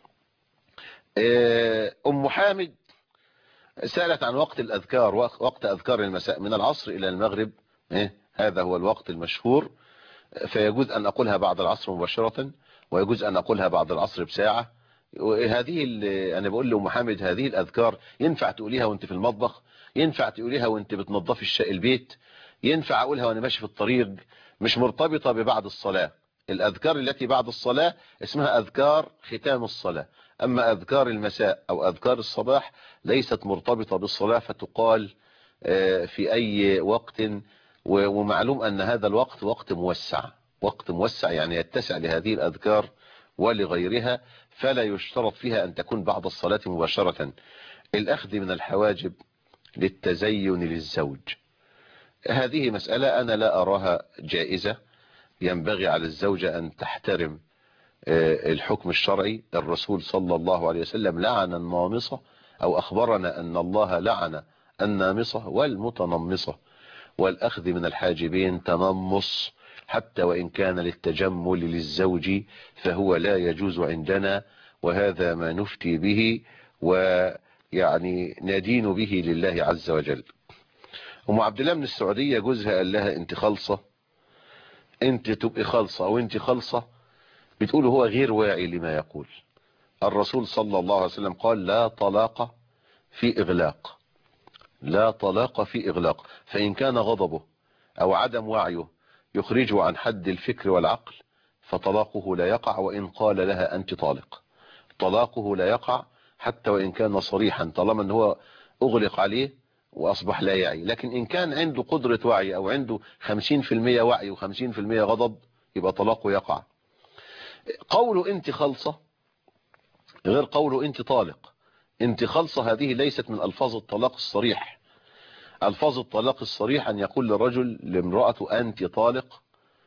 أم حامد سألت عن وقت الأذكار، وقت أذكار المساء من العصر إلى المغرب، هذا هو الوقت المشهور، فيجوز أن أقولها بعد العصر مباشرة ويجوز أن أقولها بعد العصر بساعة. وهذه أنا بقول لأم حامد هذه الأذكار ينفع تقوليها وانت في المطبخ، ينفع تقوليها وانت بتنظفي البيت، ينفع أقولها وانا ماشي في الطريق، مش مرتبطة ببعد الصلاة. الأذكار التي بعد الصلاة اسمها أذكار ختام الصلاة، أما أذكار المساء أو أذكار الصباح ليست مرتبطة بالصلاة فتقال في أي وقت. ومعلوم أن هذا الوقت وقت موسع، وقت موسع يعني يتسع لهذه الأذكار ولغيرها، فلا يشترط فيها أن تكون بعد الصلاة مباشرة. الأخذ من الحواجب للتزين للزوج، هذه مسألة أنا لا أراها جائزة، ينبغي على الزوجة أن تحترم الحكم الشرعي. الرسول صلى الله عليه وسلم لعن النامصة، أو أخبرنا أن الله لعن النامصة والمتنمصة، والأخذ من الحاجبين تنمص حتى وإن كان للتجمل للزوج فهو لا يجوز عندنا، وهذا ما نفتي به ويعني ندين به لله عز وجل. أم عبد الله من السعودية جوزها قال لها انت خالصة، انت تبقي خالصة او انت خالصة، بتقول هو غير واعي لما يقول. الرسول صلى الله عليه وسلم قال لا طلاق في إغلاق، لا طلاق في إغلاق، فإن كان غضبه أو عدم وعيه يخرجه عن حد الفكر والعقل فطلاقه لا يقع وإن قال لها أنت طالق. طلاقه لا يقع حتى وإن كان صريحا، طالما أنه هو أغلق عليه وأصبح لا يعي. لكن إن كان عنده قدرة وعي أو عنده خمسين في المية وعي وخمسين في المية غضب يبقى طلاقه يقع. قوله أنت خالصة غير قوله أنت طالق. أنت خالصة هذه ليست من ألفاظ الطلاق الصريح. ألفاظ الطلاق الصريح أن يقول للرجل لامرأته أنت طالق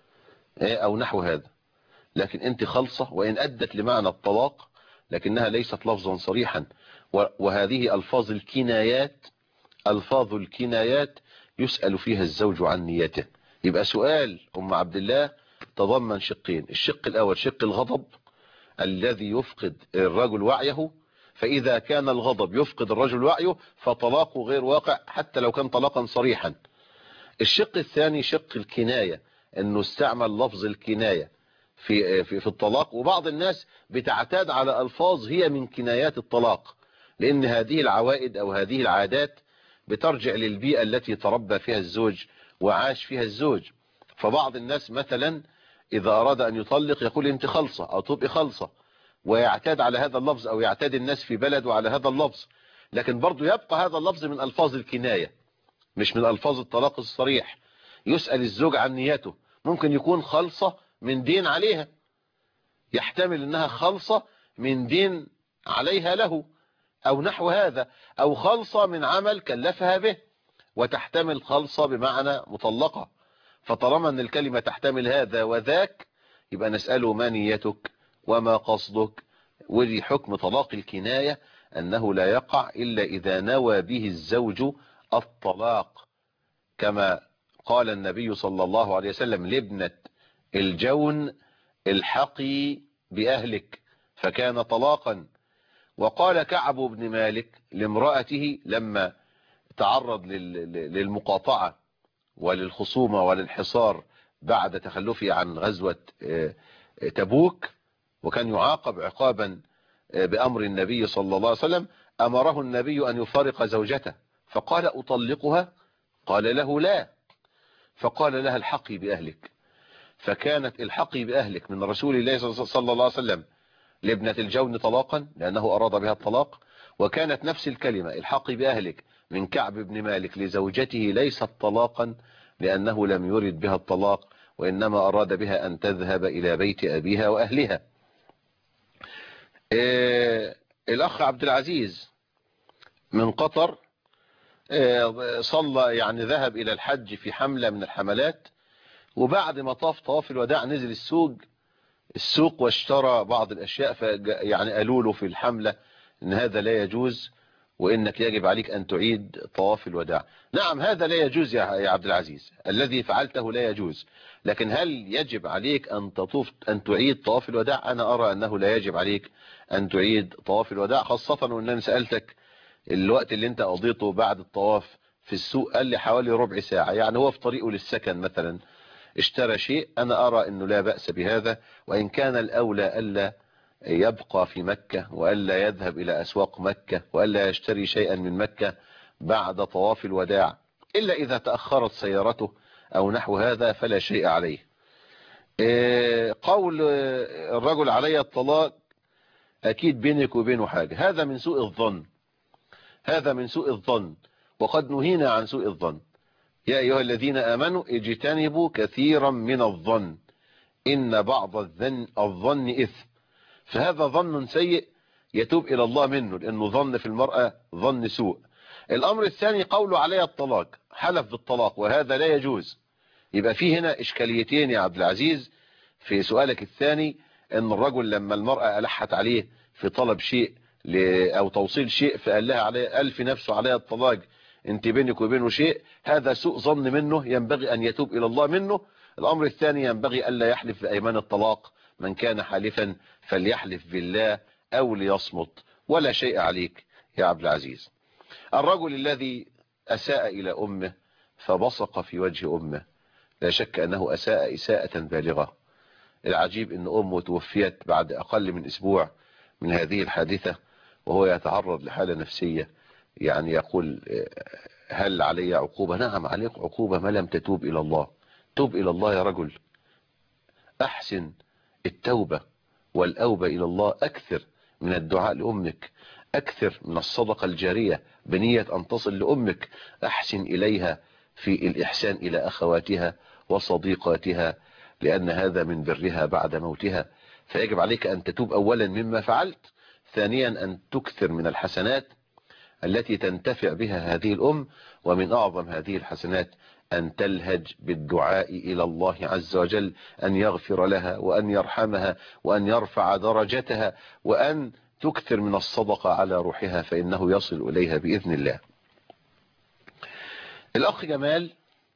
أو نحو هذا، لكن أنت خالصة وإن أدت لمعنى الطلاق لكنها ليست لفظا صريحا. وهذه ألفاظ الكنايات، ألفاظ الكنايات يسأل فيها الزوج عن نيته. يبقى سؤال أم عبد الله تضمن شقين، الشق الأول شق الغضب الذي يفقد الرجل وعيه، فإذا كان الغضب يفقد الرجل وعيه فطلاقه غير واقع حتى لو كان طلاقا صريحا. الشق الثاني شق الكناية، أنه استعمل لفظ الكناية في, في, في الطلاق، وبعض الناس بتعتاد على ألفاظ هي من كنايات الطلاق، لأن هذه العوائد أو هذه العادات بترجع للبيئة التي تربى فيها الزوج وعاش فيها الزوج. فبعض الناس مثلا إذا أراد أن يطلق يقول أنت خالصة أو تبقي خالصة، ويعتاد على هذا اللفظ أو يعتاد الناس في بلده على هذا اللفظ، لكن برضو يبقى هذا اللفظ من ألفاظ الكناية مش من ألفاظ الطلاق الصريح. يسأل الزوج عن نيته، ممكن يكون خالصة من دين عليها، يحتمل أنها خالصة من دين عليها له أو نحو هذا، أو خالصة من عمل كلفها به، وتحتمل خالصة بمعنى مطلقة. فطالما أن الكلمة تحتمل هذا وذاك يبقى نسأله ما نيتك وما قصدك. ودي حكم طلاق الكناية أنه لا يقع إلا إذا نوى به الزوج الطلاق، كما قال النبي صلى الله عليه وسلم لابنة الجون الحقي بأهلك فكان طلاقا. وقال كعب بن مالك لامرأته لما تعرض للمقاطعة وللخصومة وللحصار بعد تخلفه عن غزوة تبوك، وكان يعاقب عقابا بأمر النبي صلى الله عليه وسلم، أمره النبي أن يفارق زوجته فقال أطلقها؟ قال له لا، فقال لها الحقي بأهلك. فكانت الحقي بأهلك من رسول الله صلى الله عليه وسلم لابنة الجون طلاقا لأنه أراد بها الطلاق، وكانت نفس الكلمة الحقي بأهلك من كعب بن مالك لزوجته ليست طلاقا لأنه لم يرد بها الطلاق وإنما أراد بها أن تذهب إلى بيت أبيها وأهلها. إيه الأخ عبد العزيز من قطر إيه صلى يعني ذهب إلى الحج في حملة من الحملات، وبعد ما طاف طواف الوداع نزل السوق السوق واشترى بعض الأشياء، فيعني قالوا له في الحملة إن هذا لا يجوز وإنك يجب عليك أن تعيد طواف الوداع. نعم هذا لا يجوز يا عبد العزيز، الذي فعلته لا يجوز، لكن هل يجب عليك أن تطوف أن تعيد طواف الوداع؟ أنا أرى أنه لا يجب عليك أن تعيد طواف الوداع، خاصة وأن أنا سألتك الوقت اللي أنت قضيته بعد الطواف في السوق قال لي حوالي ربع ساعة، يعني هو في طريقه للسكن مثلا اشترى شيء. أنا أرى أنه لا بأس بهذا، وإن كان الأولى ألا يبقى في مكة وألا يذهب إلى أسواق مكة وألا يشتري شيئا من مكة بعد طواف الوداع، إلا إذا تأخرت سيارته أو نحو هذا فلا شيء عليه. قول الرجل علي الطلاق أكيد بينك وبينه حاجة، هذا من سوء الظن، هذا من سوء الظن، وقد نهينا عن سوء الظن. يا أيها الذين آمنوا اجتنبوا كثيرا من الظن إن بعض الظن الظن إثم. فهذا ظن سيء يتوب إلى الله منه، لأنه ظن في المرأة ظن سوء. الأمر الثاني قوله علي الطلاق، حلف بالطلاق وهذا لا يجوز. يبقى فيه هنا إشكاليتين يا عبد العزيز في سؤالك الثاني، أن الرجل لما المرأة ألحت عليه في طلب شيء أو توصيل شيء فقال لها علي قال في نفسه علي الطلاق، انت بينك وبينه شيء، هذا سوء ظن منه ينبغي أن يتوب إلى الله منه. الأمر الثاني ينبغي ألا يحلف بأيمان الطلاق، من كان حالفا فليحلف بالله أو ليصمت ولا شيء عليك يا عبد العزيز. الرجل الذي أساء إلى أمه فبصق في وجه أمه لا شك أنه أساء إساءة بالغة. العجيب أن أمه توفيت بعد أقل من أسبوع من هذه الحادثة وهو يتعرض لحالة نفسية، يعني يقول هل علي عقوبة؟ نعم عليك عقوبة ما لم تتوب إلى الله. توب إلى الله يا رجل، أحسن التوبة والأوبة إلى الله، أكثر من الدعاء لأمك، أكثر من الصدقة الجارية بنية أن تصل لأمك، أحسن إليها في الإحسان إلى أخواتها وصديقاتها، لأن هذا من برها بعد موتها. فيجب عليك أن تتوب أولا مما فعلت، ثانيا أن تكثر من الحسنات التي تنتفع بها هذه الأم، ومن أعظم هذه الحسنات أن تلهج بالدعاء إلى الله عز وجل أن يغفر لها وأن يرحمها وأن يرفع درجتها، وأن تكثر من الصدقة على روحها فإنه يصل إليها بإذن الله. الأخ جمال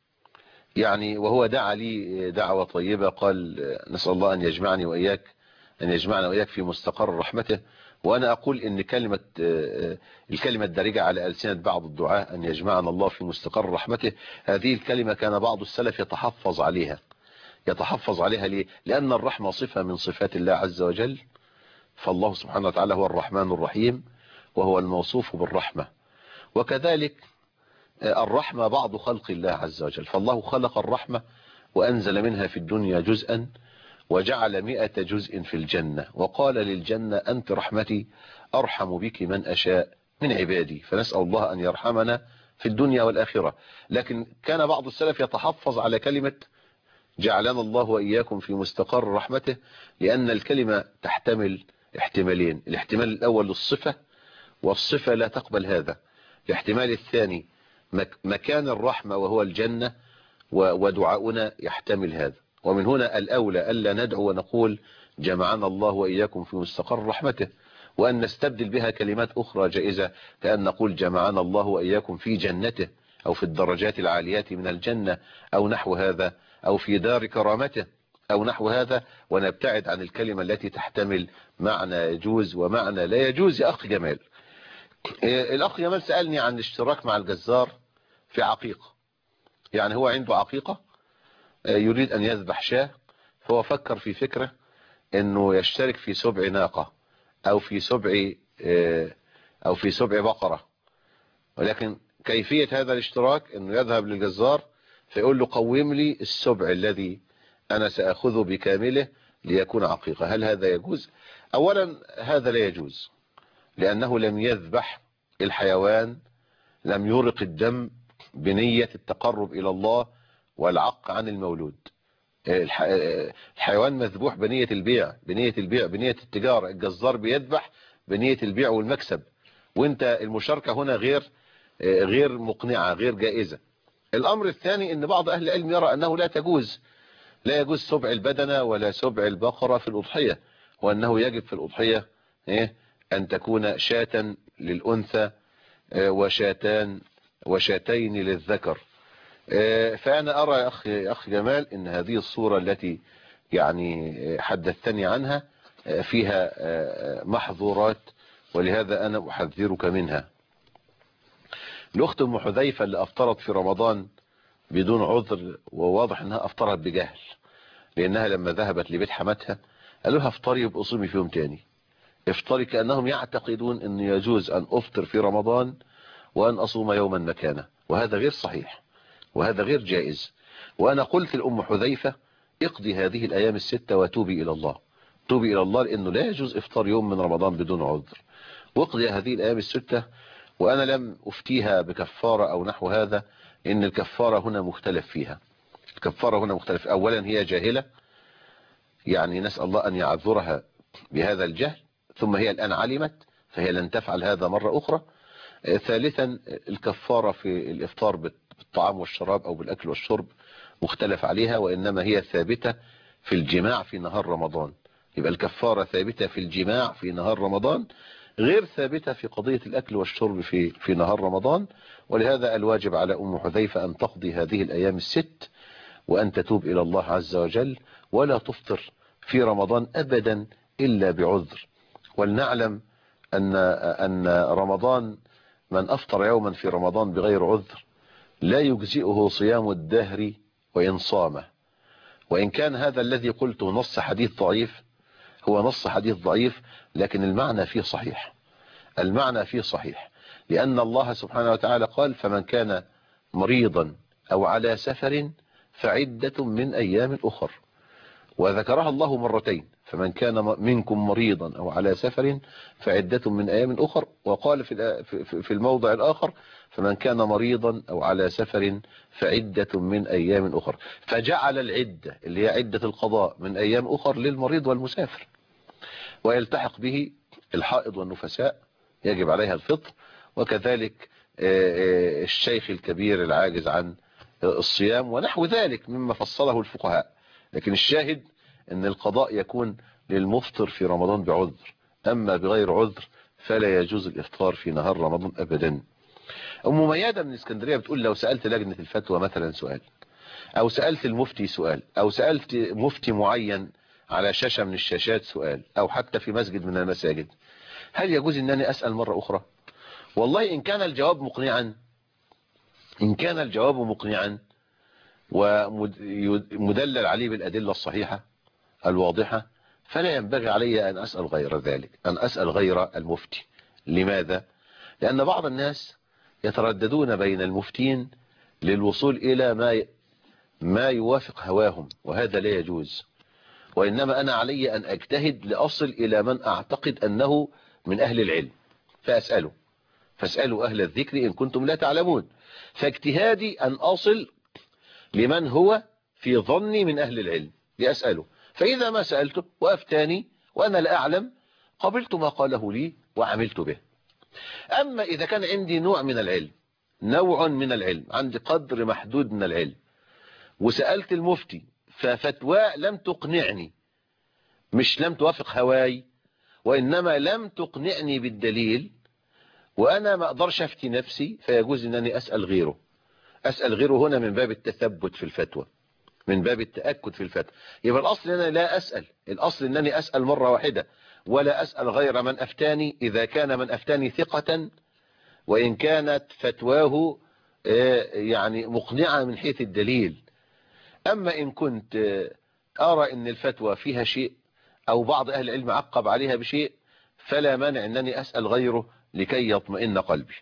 يعني وهو دعا لي دعوة طيبة، قال نسأل الله أن يجمعني وإياك أن يجمعنا وإياك في مستقر رحمته. وأنا أقول إن كلمة الكلمة الدارجة على ألسنة بعض الدعاء أن يجمعنا الله في مستقر رحمته، هذه الكلمة كان بعض السلف يتحفظ عليها يتحفظ عليها ليه؟ لأن الرحمة صفة من صفات الله عز وجل، فالله سبحانه وتعالى هو الرحمن الرحيم وهو الموصوف بالرحمة، وكذلك الرحمة بعض خلق الله عز وجل، فالله خلق الرحمة وأنزل منها في الدنيا جزءا وجعل مئة جزء في الجنة، وقال للجنة أنت رحمتي أرحم بك من أشاء من عبادي، فنسأل الله أن يرحمنا في الدنيا والآخرة. لكن كان بعض السلف يتحفظ على كلمة جعلنا الله وإياكم في مستقر رحمته، لأن الكلمة تحتمل احتمالين، الاحتمال الأول للصفة والصفة لا تقبل هذا، الاحتمال الثاني مكان الرحمة وهو الجنة ودعاؤنا يحتمل هذا. ومن هنا الأولى ألا ندعو ونقول جمعنا الله وإياكم في مستقر رحمته، وأن نستبدل بها كلمات أخرى جائزة، كأن نقول جمعنا الله وإياكم في جنته أو في الدرجات العاليات من الجنة أو نحو هذا، أو في دار كرامته أو نحو هذا، ونبتعد عن الكلمة التي تحتمل معنى يجوز ومعنى لا يجوز. يا أخ جمال، الأخ جمال سألني عن الاشتراك مع الجزار في عقيقة، يعني هو عنده عقيقة يريد أن يذبح شاه، فهو فكر في فكرة أنه يشترك في سبع ناقة أو في سبع أو في سبع بقرة، ولكن كيفية هذا الاشتراك أنه يذهب للجزار فيقول له قوم لي السبع الذي أنا سأخذه بكامله ليكون عقيقة. هل هذا يجوز؟ أولا هذا لا يجوز، لأنه لم يذبح الحيوان، لم يرق الدم بنية التقرب إلى الله والعق عن المولود. الحيوان مذبوح بنية البيع بنية البيع بنية التجارة، الجزار بيذبح بنية البيع والمكسب، وانت المشاركة هنا غير غير مقنعة غير جائزة. الأمر الثاني ان بعض أهل العلم يرى أنه لا تجوز لا يجوز سبع البدنة ولا سبع البقرة في الأضحية، وأنه يجب في الأضحية أن تكون شاة للأنثى وشاتان وشاتين للذكر. فأنا أرى يا أخ, أخ جمال أن هذه الصورة التي يعني حدثتني عنها فيها محظورات، ولهذا أنا أحذرك منها. الأخت أم حذيفة اللي أفطرت في رمضان بدون عذر، وواضح أنها أفطرت بجهل، لأنها لما ذهبت لبيت حماتها قالوا لها افطري يبقى صومي في يوم تاني، افطري، كأنهم يعتقدون أن يجوز أن أفطر في رمضان وأن أصوم يوما مكانه، وهذا غير صحيح وهذا غير جائز. وأنا قلت لأم حذيفة اقضي هذه الأيام الستة وتوبي إلى الله، توبي إلى الله، لأنه لا يجوز إفطار يوم من رمضان بدون عذر، واقضي هذه الأيام الستة. وأنا لم أفتيها بكفارة أو نحو هذا، إن الكفارة هنا مختلف فيها، الكفارة هنا مختلف. أولا هي جاهلة، يعني نسأل الله أن يعذرها بهذا الجهل، ثم هي الآن علمت فهي لن تفعل هذا مرة أخرى. ثالثا الكفارة في الإفطار بالطعام والشراب أو بالأكل والشرب مختلف عليها، وإنما هي ثابتة في الجماع في نهار رمضان. يبقى الكفارة ثابتة في الجماع في نهار رمضان، غير ثابتة في قضية الأكل والشرب في في نهار رمضان. ولهذا الواجب على أم حذيفة أن تقضي هذه الأيام الست وأن تتوب إلى الله عز وجل، ولا تفطر في رمضان أبدا إلا بعذر. ولنعلم أن أن رمضان من أفطر يوما في رمضان بغير عذر لا يجزئه صيام الدهر وإن صامه. وإن كان هذا الذي قلته نص حديث ضعيف، هو نص حديث ضعيف، لكن المعنى فيه صحيح، المعنى فيه صحيح، لأن الله سبحانه وتعالى قال: فمن كان مريضا أو على سفر فعدة من أيام أخر، وذكرها الله مرتين: فمن كان منكم مريضا أو على سفر فعدة من أيام أخر، وقال في الموضع الآخر: فمن كان مريضا أو على سفر فعدة من أيام أخر، فجعل العدة اللي هي عدة القضاء من أيام أخر للمريض والمسافر، ويلتحق به الحائض والنفساء يجب عليها الفطر، وكذلك الشيخ الكبير العاجز عن الصيام ونحو ذلك مما فصله الفقهاء. لكن الشاهد ان القضاء يكون للمفطر في رمضان بعذر، اما بغير عذر فلا يجوز الافطار في نهار رمضان ابدا. ام ميادة من اسكندرية بتقول: لو سألت لجنة الفتوى مثلا سؤال، او سألت المفتي سؤال، او سألت مفتي معين على شاشة من الشاشات سؤال، او حتى في مسجد من المساجد، هل يجوز انني اسأل مرة اخرى؟ والله ان كان الجواب مقنعا، ان كان الجواب مقنعا ومدلل عليه بالادلة الصحيحة الواضحة، فلا ينبغي علي ان اسأل غير ذلك، ان اسأل غير المفتي. لماذا؟ لان بعض الناس يترددون بين المفتين للوصول الى ما ما يوافق هواهم، وهذا لا يجوز. وانما انا علي ان اجتهد لاصل الى من اعتقد انه من اهل العلم فاسأله، فاسألوا اهل الذكر ان كنتم لا تعلمون. فاجتهادي ان اصل لمن هو في ظني من اهل العلم لاسأله، فاذا ما سألته وافتاني وانا لا اعلم قبلت ما قاله لي وعملت به. اما اذا كان عندي نوع من العلم، نوع من العلم، عندي قدر محدود من العلم، وسألت المفتي ففتوى لم تقنعني، مش لم توافق هواي، وإنما لم تقنعني بالدليل، وأنا ما أقدرش أفتي نفسي، فيجوز أنني أسأل غيره. أسأل غيره هنا من باب التثبت في الفتوى، من باب التأكد في الفتوى. يبقى الأصل أنني لا أسأل، الأصل أنني أسأل مرة واحدة، ولا أسأل غير من أفتاني إذا كان من أفتاني ثقة، وإن كانت فتواه يعني مقنعة من حيث الدليل. أما إن كنت أرى أن الفتوى فيها شيء أو بعض أهل العلم عقب عليها بشيء، فلا مانع أنني أسأل غيره لكي يطمئن قلبي.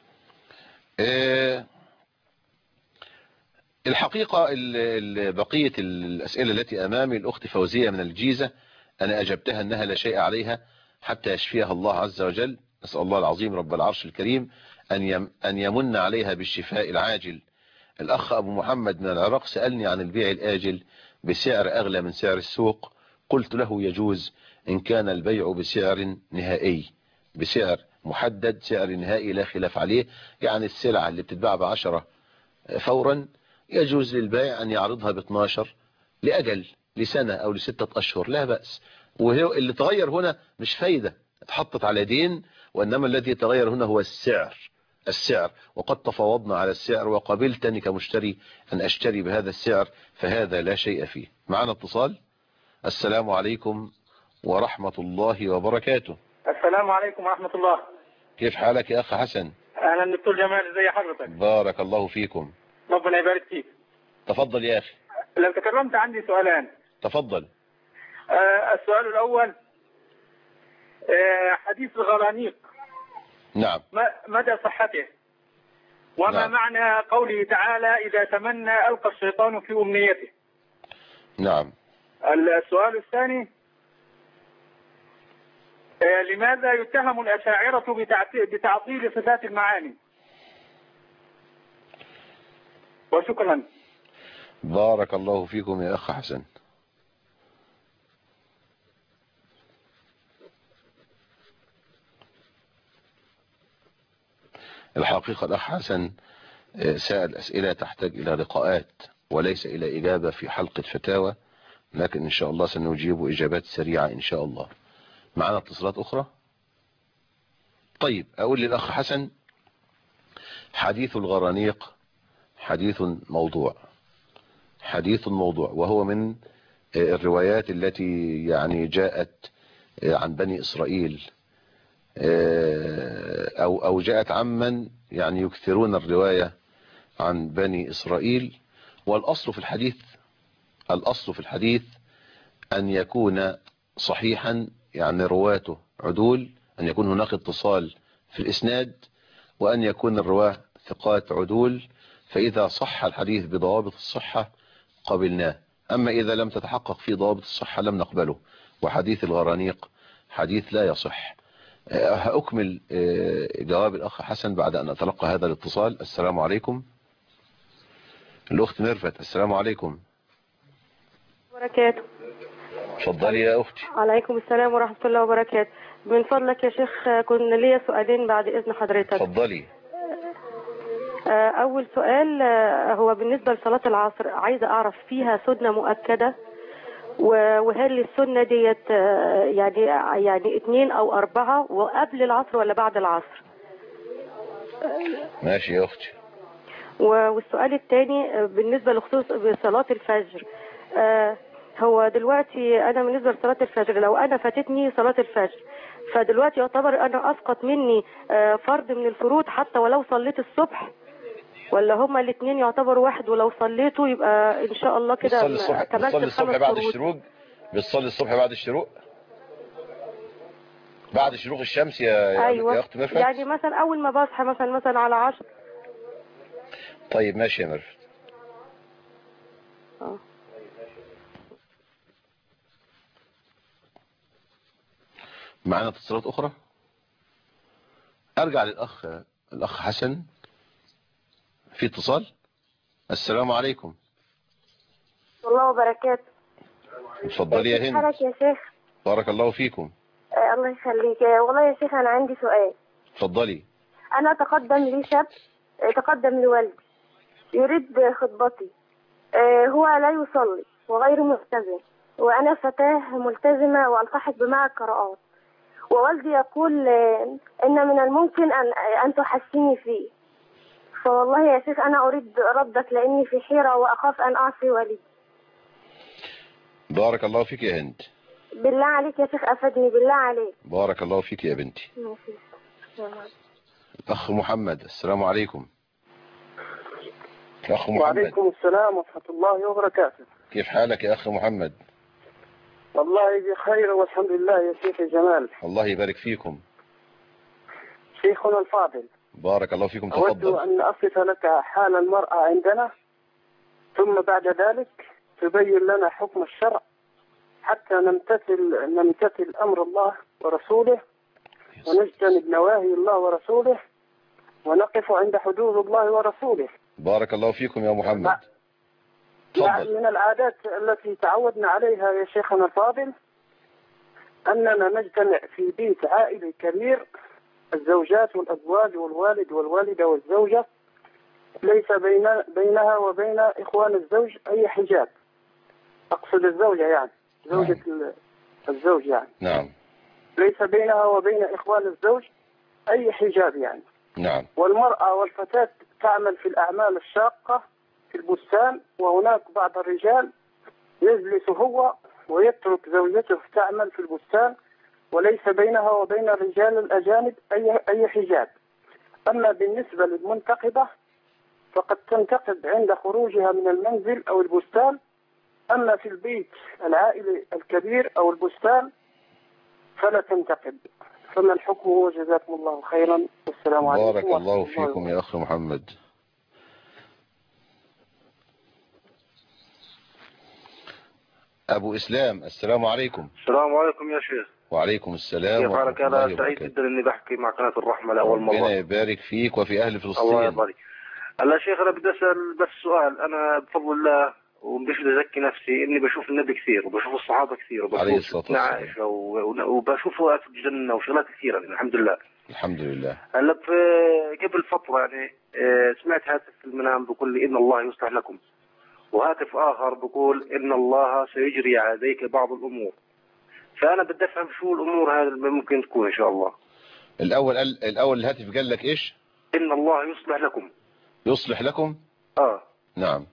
الحقيقة بقية الأسئلة التي أمامي، الأخت فوزية من الجيزة أنا أجبتها أنها لا شيء عليها حتى يشفيها الله عز وجل. نسأل الله العظيم رب العرش الكريم أن يمن عليها بالشفاء العاجل. الأخ أبو محمد من العراق سألني عن البيع الآجل بسعر أغلى من سعر السوق، قلت له يجوز إن كان البيع بسعر نهائي، بسعر محدد، سعر نهائي لا خلاف عليه. يعني السلعة اللي بتتباع بعشرة فورا يجوز للبائع أن يعرضها باثناشر لأجل لسنة أو لستة أشهر، لا بأس. وهو اللي تغير هنا مش فايدة اتحطت على دين، وإنما الذي يتغير هنا هو السعر، السعر وقد تفاوضنا على السعر وقبلتني كمشتري أن أشتري بهذا السعر، فهذا لا شيء فيه. معنا اتصال. السلام عليكم ورحمة الله وبركاته. السلام عليكم ورحمة الله. كيف حالك يا أخ حسن؟ أهلا دكتور جمال، ازي حضرتك؟ بارك الله فيكم. ربنا يبارك فيك. تفضل يا أخي. لو تكرمت عندي سؤالان. تفضل. آه السؤال الأول، آه حديث الغرانيق. نعم. مدى صحته؟ وما نعم. معنى قوله تعالى إذا تمنى ألقى الشيطان في أمنيته؟ نعم. السؤال الثاني، لماذا يتهم الأشاعرة بتعطيل صفات المعاني؟ وشكرا. بارك الله فيكم يا أخ حسن. الحقيقة الأخ حسن سأل أسئلة تحتاج إلى لقاءات وليس إلى إجابة في حلقة فتاوى، لكن إن شاء الله سنجيب إجابات سريعة إن شاء الله. معنا اتصالات أخرى. طيب أقول للأخ حسن، حديث الغرانيق حديث موضوع، حديث موضوع، وهو من الروايات التي يعني جاءت عن بني إسرائيل أو أو جاءت عمن يعني يكثرون الرواية عن بني إسرائيل. والأصل في الحديث الأصل في الحديث أن يكون صحيحا، يعني رواته عدول، أن يكون هناك اتصال في الإسناد، وأن يكون الرواه ثقات عدول. فإذا صح الحديث بضوابط الصحة قبلناه، أما إذا لم تتحقق في ضوابط الصحة لم نقبله. وحديث الغرانيق حديث لا يصح. هأكمل جواب الأخ حسن بعد أن أتلقى هذا الاتصال. السلام عليكم. الأخت ميرفت، السلام عليكم. وبركاته. اتفضلي يا أختي. عليكم السلام ورحمة الله وبركاته. من فضلك يا شيخ كنا ليا سؤالين بعد إذن حضرتك. اتفضلي. أول سؤال هو بالنسبة لصلاة العصر، عايزة أعرف فيها سنة مؤكدة، وهل السنة ديت يعني يعني اثنين أو أربعة، وقبل العصر ولا بعد العصر؟ ماشي يا أختي. والسؤال الثاني بالنسبة لخصوص صلاة الفجر، هو دلوقتي أنا بالنسبة لصلاة الفجر لو أنا فاتتني صلاة الفجر فدلوقتي يعتبر أنا أسقط مني فرض من الفروض حتى ولو صليت الصبح، ولا هما الاثنين يعتبروا واحد ولو صليته يبقى إن شاء الله كده كملت بتصلي الصبح بعد الشروق؟ بتصلي الصبح بعد الشروق؟ بعد شروق الشمس يا أيوة. يا أخت ميرفت؟ يعني مثلا أول ما بصحى مثلا مثلا على عشر. طيب ماشي يا ميرفت. اه معنا اتصالات أخرى. أرجع للأخ الأخ حسن. في اتصال. السلام عليكم. الله وبركاته. اتفضلي يا هند. حالك يا شيخ؟ بارك الله فيكم. آه الله يخليك. آه والله يا شيخ أنا عندي سؤال. اتفضلي. أنا تقدم لي شاب، تقدم لوالدي يريد خطبتي. آه هو لا يصلي وغير ملتزم، وأنا فتاة ملتزمة وألتحق بمع القراءات، ووالدي يقول آه إن من الممكن أن أن تحسني فيه. فوالله يا شيخ أنا أريد ردك لأني في حيرة وأخاف أن أعصي والدي. بارك الله فيك يا هند. بالله عليك يا شيخ أفدني بالله عليك. بارك الله فيك يا بنتي. الأخ محمد، السلام عليكم. الأخ محمد. وعليكم السلام ورحمة الله وبركاته. كيف حالك يا أخ محمد؟ والله بخير والحمد لله يا شيخ جمال. الله يبارك فيكم. شيخنا الفاضل. بارك الله فيكم. تفضل. أود أن أصف لك حال المرأة عندنا، ثم بعد ذلك تبين لنا حكم الشرع حتى نمتثل نمتثل أمر الله ورسوله ونجتنب نواهي الله ورسوله ونقف عند حدود الله ورسوله. بارك الله فيكم يا محمد. تفضل. من العادات التي تعودنا عليها يا شيخنا الفاضل أننا نجتمع في بيت عائلي كبير، الزوجات والأزواج والوالد والوالدة والزوجة، ليس بين بينها وبين إخوان الزوج أي حجاب. أقصد الزوجة يعني زوجة نعم. الزوج يعني نعم. ليس بينها وبين إخوان الزوج أي حجاب يعني. نعم. والمرأة والفتاة تعمل في الأعمال الشاقة في البستان، وهناك بعض الرجال يجلس هو ويترك زوجته تعمل في البستان وليس بينها وبين الرجال الأجانب أي أي حجاب. أما بالنسبة للمنتقبة فقد تنتقب عند خروجها من المنزل أو البستان، أما في البيت العائلي الكبير أو البستان فلا تنتقب. فما الحكم هو؟ جزاكم الله خيرا والسلام عليكم. بارك الله فيكم يا أخ محمد. أبو إسلام، السلام عليكم. السلام عليكم يا شيخ. وعليكم السلام. كيف حالك؟ أنا سعيد جدا إني بحكي مع قناة الرحمة لأول مرة. ربنا يبارك فيك وفي أهل فلسطين. الله يبارك. الله شيخ أنا بدي أسأل بس سؤال. أنا بفضل الله ومش بدي أزكي نفسي إني بشوف النبي كثير وبشوف الصحابة كثير وبشوف عائشة وبشوف وقت الجنة وشغلات كثيرة الحمد لله. الحمد لله. هلا قبل فترة يعني سمعت هاتف في المنام بقول لي إن الله يصلح لكم، وهاتف آخر بقول إن الله سيجري عليك بعض الأمور. فأنا بدي أفهم شو الأمور هذه اللي ممكن تكون إن شاء الله. الأول قال الأول الهاتف قال لك إيش؟ إن الله يصلح لكم. يصلح لكم؟ آه نعم.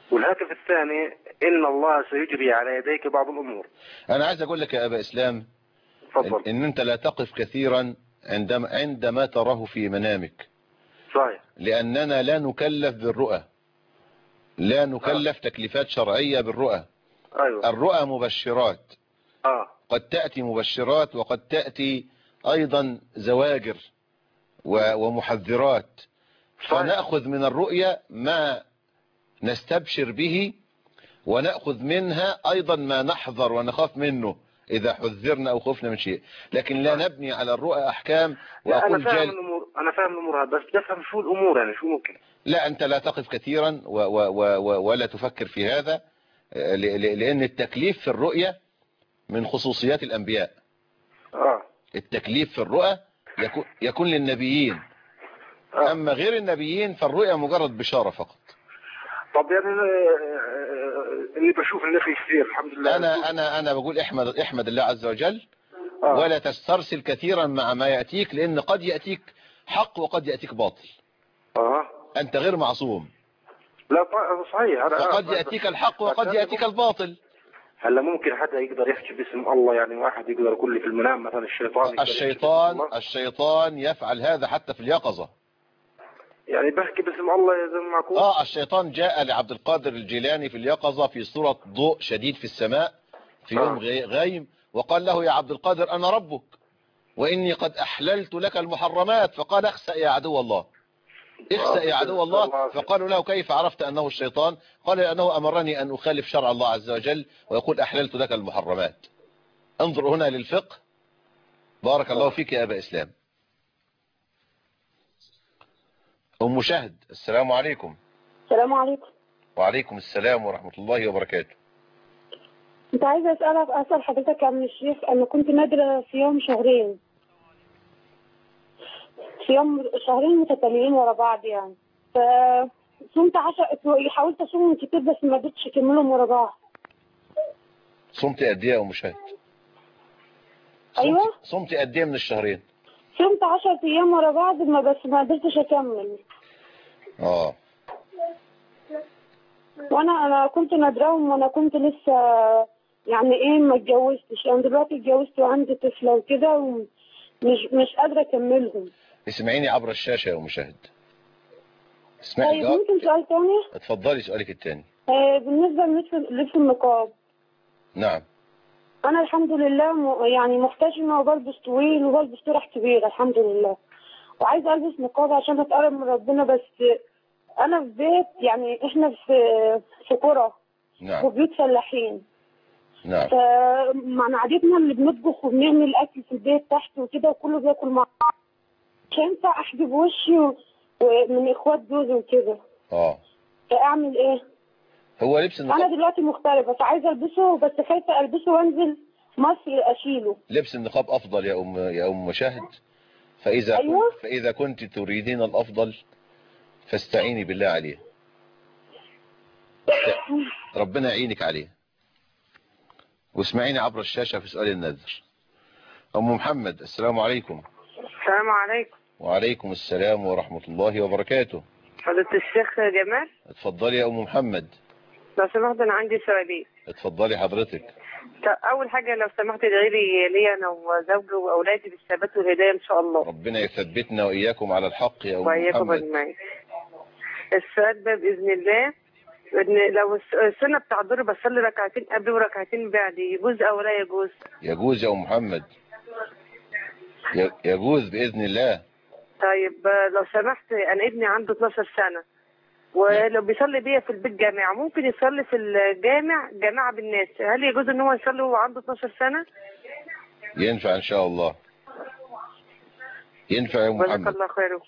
والهاتف الثاني إن الله سيجري على يديك بعض الأمور. أنا عايز أقول لك يا أبا إسلام فضل. إن أنت لا تقف كثيرا عندما, عندما تراه في منامك. صحيح. لأننا لا نكلف بالرؤى، لا نكلف آه. تكليفات شرعية بالرؤى. أيوة. الرؤى مبشرات. آه. قد تأتي مبشرات وقد تأتي أيضا زواجر ومحذرات. فنأخذ من الرؤية ما نستبشر به، ونأخذ منها أيضا ما نحذر ونخاف منه إذا حذرنا أو خفنا من شيء، لكن لا نبني على الرؤى أحكام. وأقول أنا فاهم الأمور، أنا فاهم الأمور هذا، بس نفهم شو الأمور يعني شو ممكن. لا أنت لا تقف كثيرا و و و ولا تفكر في هذا، لأن التكليف في الرؤية من خصوصيات الأنبياء. آه. التكليف في الرؤى يكون, يكون للنبيين. آه. أما غير النبيين فالرؤية مجرد بشارة فقط. طب يعني اللي بشوف النفي كثير الحمد لله. أنا أنا أنا بقول احمد احمد الله عز وجل. آه. ولا تسترسل كثيرا مع ما يأتيك، لأن قد يأتيك حق وقد يأتيك باطل. آه. أنت غير معصوم. لا صحيح. فقد يأتيك الحق وقد يأتيك الباطل. هلا ممكن حدا يقدر يحكي باسم الله، يعني واحد يقدر يقول لي في المنام مثلا الشيطان الشيطان الشيطان يفعل هذا حتى في اليقظة. يعني بحكي باسم الله زي ما معكم. اه الشيطان جاء لعبد القادر الجيلاني في اليقظة في صورة ضوء شديد في السماء في يوم آه. غيم، وقال له يا عبد القادر أنا ربك وإني قد أحللت لك المحرمات. فقال اخسأ يا عدو الله، اخسأ يا عدو الله. فقالوا له كيف عرفت أنه الشيطان؟ قال لأنه أمرني أن أخالف شرع الله عز وجل ويقول أحللت لك المحرمات. انظر هنا للفقه. بارك الله فيك يا أبا إسلام. أم شهد السلام عليكم. السلام عليكم. وعليكم السلام ورحمة الله وبركاته. كنت عايزة أسألك أسأل حضرتك عن الشيخ. أنا كنت نادرة صيام شهرين صيام شهرين متتاليين ورا بعض يعني، فصمت عشر حاولت أصوم كتير بس ما قدرتش أكملهم ورا بعض. صمت قد إيه يا أم شهد؟ أيوه صمت قد إيه من الشهرين؟ صمت عشر أيام ورا بعض ما بس ما قدرتش أكمل. اه وانا انا كنت نادراهم وانا كنت لسه يعني ايه ما اتجوزتش. انا يعني دلوقتي اتجوزت وعندي طفله وكده ومش مش قادره اكملهم. اسمعيني عبر الشاشه يا مشاهد. اسمعي. طيب ممكن سؤال تاني؟ اتفضلي سؤالك الثاني. آه بالنسبه للبس النقاب. نعم. انا الحمد لله م... يعني محتشمه وبلبس طويل وبلبس طرح كبيره الحمد لله، وعايزه البس نقاب عشان اتقرب من ربنا. بس انا في بيت يعني احنا في في قرى. نعم. وبيوت فلاحين. نعم. فمع عادتنا اللي بنطبخ وبنعمل اكل في البيت تحت وكده وكله بياكل مع بعض. مش هينفع احجب وشي ومن اخوات جوزي وكده. اه فاعمل ايه؟ هو لبس النقاب انا دلوقتي مغتربه فعايزه البسه بس خايفه البسه وانزل مصر اشيله. لبس النقاب افضل يا ام يا ام شاهد. فاذا أيوة؟ كنت فاذا كنت تريدين الافضل فاستعيني بالله عليه. ربنا يعينك عليه. واسمعيني عبر الشاشة في سؤال النذر. أم محمد السلام عليكم. السلام عليكم. وعليكم السلام ورحمة الله وبركاته. فضيلة الشيخ جمال. اتفضلي يا أم محمد. لو سمحت أنا عندي سؤالين. اتفضلي حضرتك. أول حاجة لو سمحت ادعي لي لي أنا وزوجي وأولادي بالثبات والهداية إن شاء الله. ربنا يثبتنا وإياكم على الحق يا أم محمد. وإياكم أجمعين. السؤال ده بإذن الله إن لو السنة بتاع الظهر بصلي ركعتين قبل وركعتين بعد يجوز أو لا يجوز؟ يجوز يا أم محمد. يجوز بإذن الله. طيب لو سمحت أنا ابني عنده اتناشر سنة ولو بيصلي بيا في البيت جامع ممكن يصلي في الجامع جماعة بالناس، هل يجوز ان هو يصلي وهو عنده اتناشر سنة؟ ينفع ان شاء الله. ينفع يا محمد. جزاك الله خير.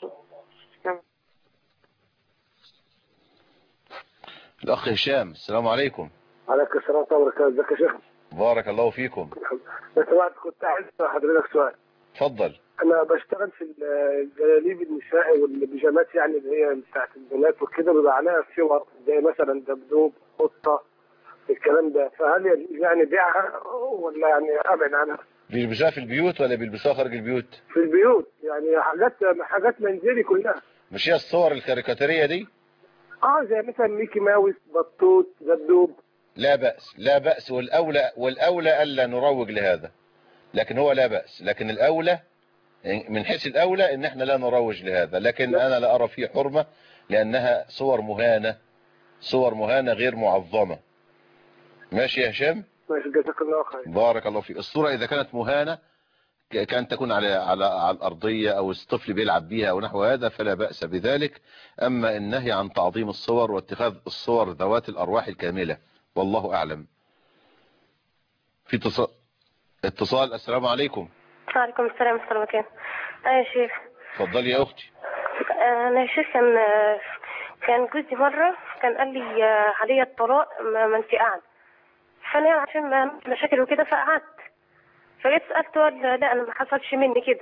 الاخ هشام السلام عليكم. عليكم السلام ورحمة الله وبركاته. ازيك يا شيخ؟ بارك الله فيكم. بس بعد كنت عايز حضرتك سؤال. اتفضل. انا بشتغل في الجلاليب النسائي والبيجامات يعني اللي هي بتاعت البنات وكده بيبقى عليها صور زي مثلا دبدوب قطه الكلام ده، فهل يعني بيعها ولا يعني ابعد عنها؟ بيلبسوها في البيوت ولا بيلبسوها خارج البيوت؟ في البيوت يعني حاجات حاجات منزلي كلها. مش هي الصور الكاريكاتيريه دي؟ اه زي مثلا ميكي ماوس، بطوط، دبدوب. لا بأس لا بأس، والأولى والأولى ألا نروج لهذا، لكن هو لا بأس، لكن الأولى من حيث الأولى إن احنا لا نروج لهذا، لكن لا. أنا لا أرى فيه حرمة لأنها صور مهانة، صور مهانة غير معظمة. ماشي يا هشام؟ ماشي، جزاك الله خير. بارك الله فيك. الصورة إذا كانت مهانة كانت تكون على على على الأرضية أو الطفل بيلعب بيها أو نحو هذا فلا بأس بذلك. أما النهي عن تعظيم الصور واتخاذ الصور ذوات الأرواح الكاملة والله أعلم. في اتصال اتصال السلام عليكم. وعليكم السلام ورحمة الله وبركاته. يا شيخ. اتفضلي يا أختي. أنا يا شيخ كان كان جوزي مرة كان قال لي علي الطلاق ما أنت قاعد، فأنا عشان ما مشاكل وكده فقعدت، فجيت سألته قال لا أنا ما حصلش مني كده،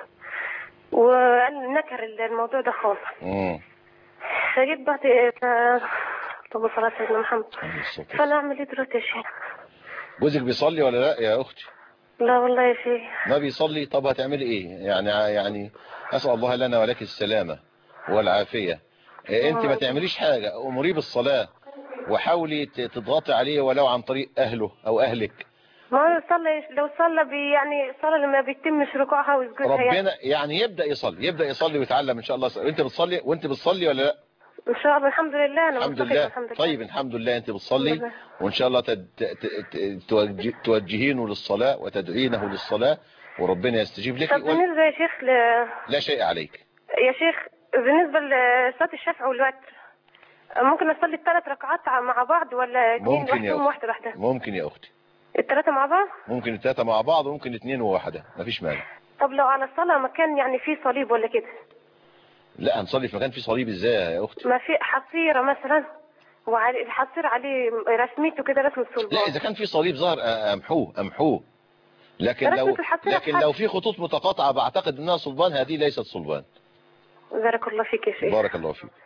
وقال نكر الموضوع ده خالص. امم فجيت بعد ف... طب صلاة سيدنا محمد، فأنا أعمل إيه دلوقتي يا شيخ؟ جوزك بيصلي ولا لا يا أختي؟ لا والله يا شيخ. ما بيصلي؟ طب هتعملي إيه؟ يعني يعني أسأل الله لنا ولك السلامة والعافية. أنت ما تعمليش حاجة، أمريه بالصلاة وحاولي تضغطي عليه ولو عن طريق أهله أو أهلك. ما هو صلى، لو صلى بي يعني الصلاة لما بيتمش ركوعها وسجودها ربنا يعني يبدأ يصلي يبدأ يصلي ويتعلم إن شاء الله. أنت بتصلي وأنت بتصلي ولا لا؟ إن شاء الله الحمد لله أنا الحمد لله. الحمد لله. طيب الحمد لله أنت بتصلي وإن شاء الله تد... توجه... توجهينه للصلاة وتدعينه للصلاة وربنا يستجيب لك. طب بالنسبة يا شيخ ل... لا شيء عليك يا شيخ. بالنسبة لصلاة الشفع والوتر ممكن أصلي الثلاث ركعات مع بعض ولا اثنين لوحدهم واحدة واحدة؟ ممكن يا أختي. الثلاثة مع بعض؟ ممكن الثلاثة مع بعض وممكن اثنين وواحدة، مفيش مانع. طب لو على الصلاة مكان يعني فيه صليب ولا كده؟ لا هنصلي في مكان فيه صليب ازاي يا أختي؟ ما في حصيرة مثلا وعلى الحصير عليه رسميته كده رسم الصلبان. لا إذا كان في صليب ظهر أمحوه أمحوه لكن لو لكن لو في خطوط متقاطعة بعتقد انها صلبان، هذه ليست صلبان. بارك الله فيك يا شيخ. بارك الله فيك.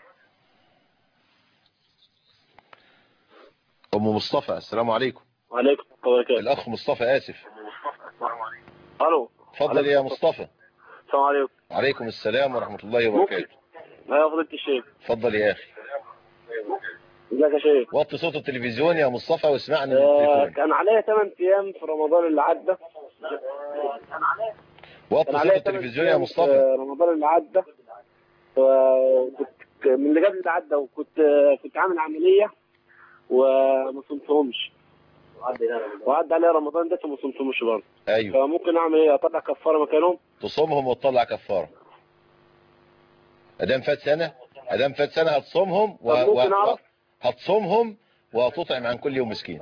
أم مصطفى السلام عليكم. وعليكم السلام ورحمة الله. الأخ مصطفى آسف. ألو. اتفضل يا مصطفى. السلام عليكم. وعليكم السلام ورحمة الله وبركاته. يا فضيلة الشيخ. اتفضل يا أخي. ازيك يا شيخ؟ وطي صوت التلفزيون يا مصطفى واسمعني من آه التليفون. كان عليا ثمان أيام في رمضان اللي عدى. وطي صوت التلفزيون يا مصطفى. في رمضان اللي عدى وكنت من اللي قبل اللي عدى وكنت كنت عامل عملية وما صمتهمش. وعدى عليا رمضان ده وما صمتهمش برضه. ايوه. فممكن اعمل ايه؟ اطلع كفارة مكانهم؟ تصومهم وتطلع كفارة. ادام فات سنة ادام فات سنة هتصومهم و... و... هتصومهم وتطعم عن كل يوم مسكين.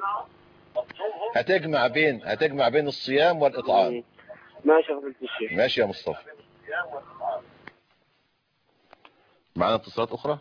هتجمع بين هتجمع بين الصيام والإطعام. ماشي يا فضيلة الشيخ. ماشي يا مصطفى. معنا اتصالات أخرى.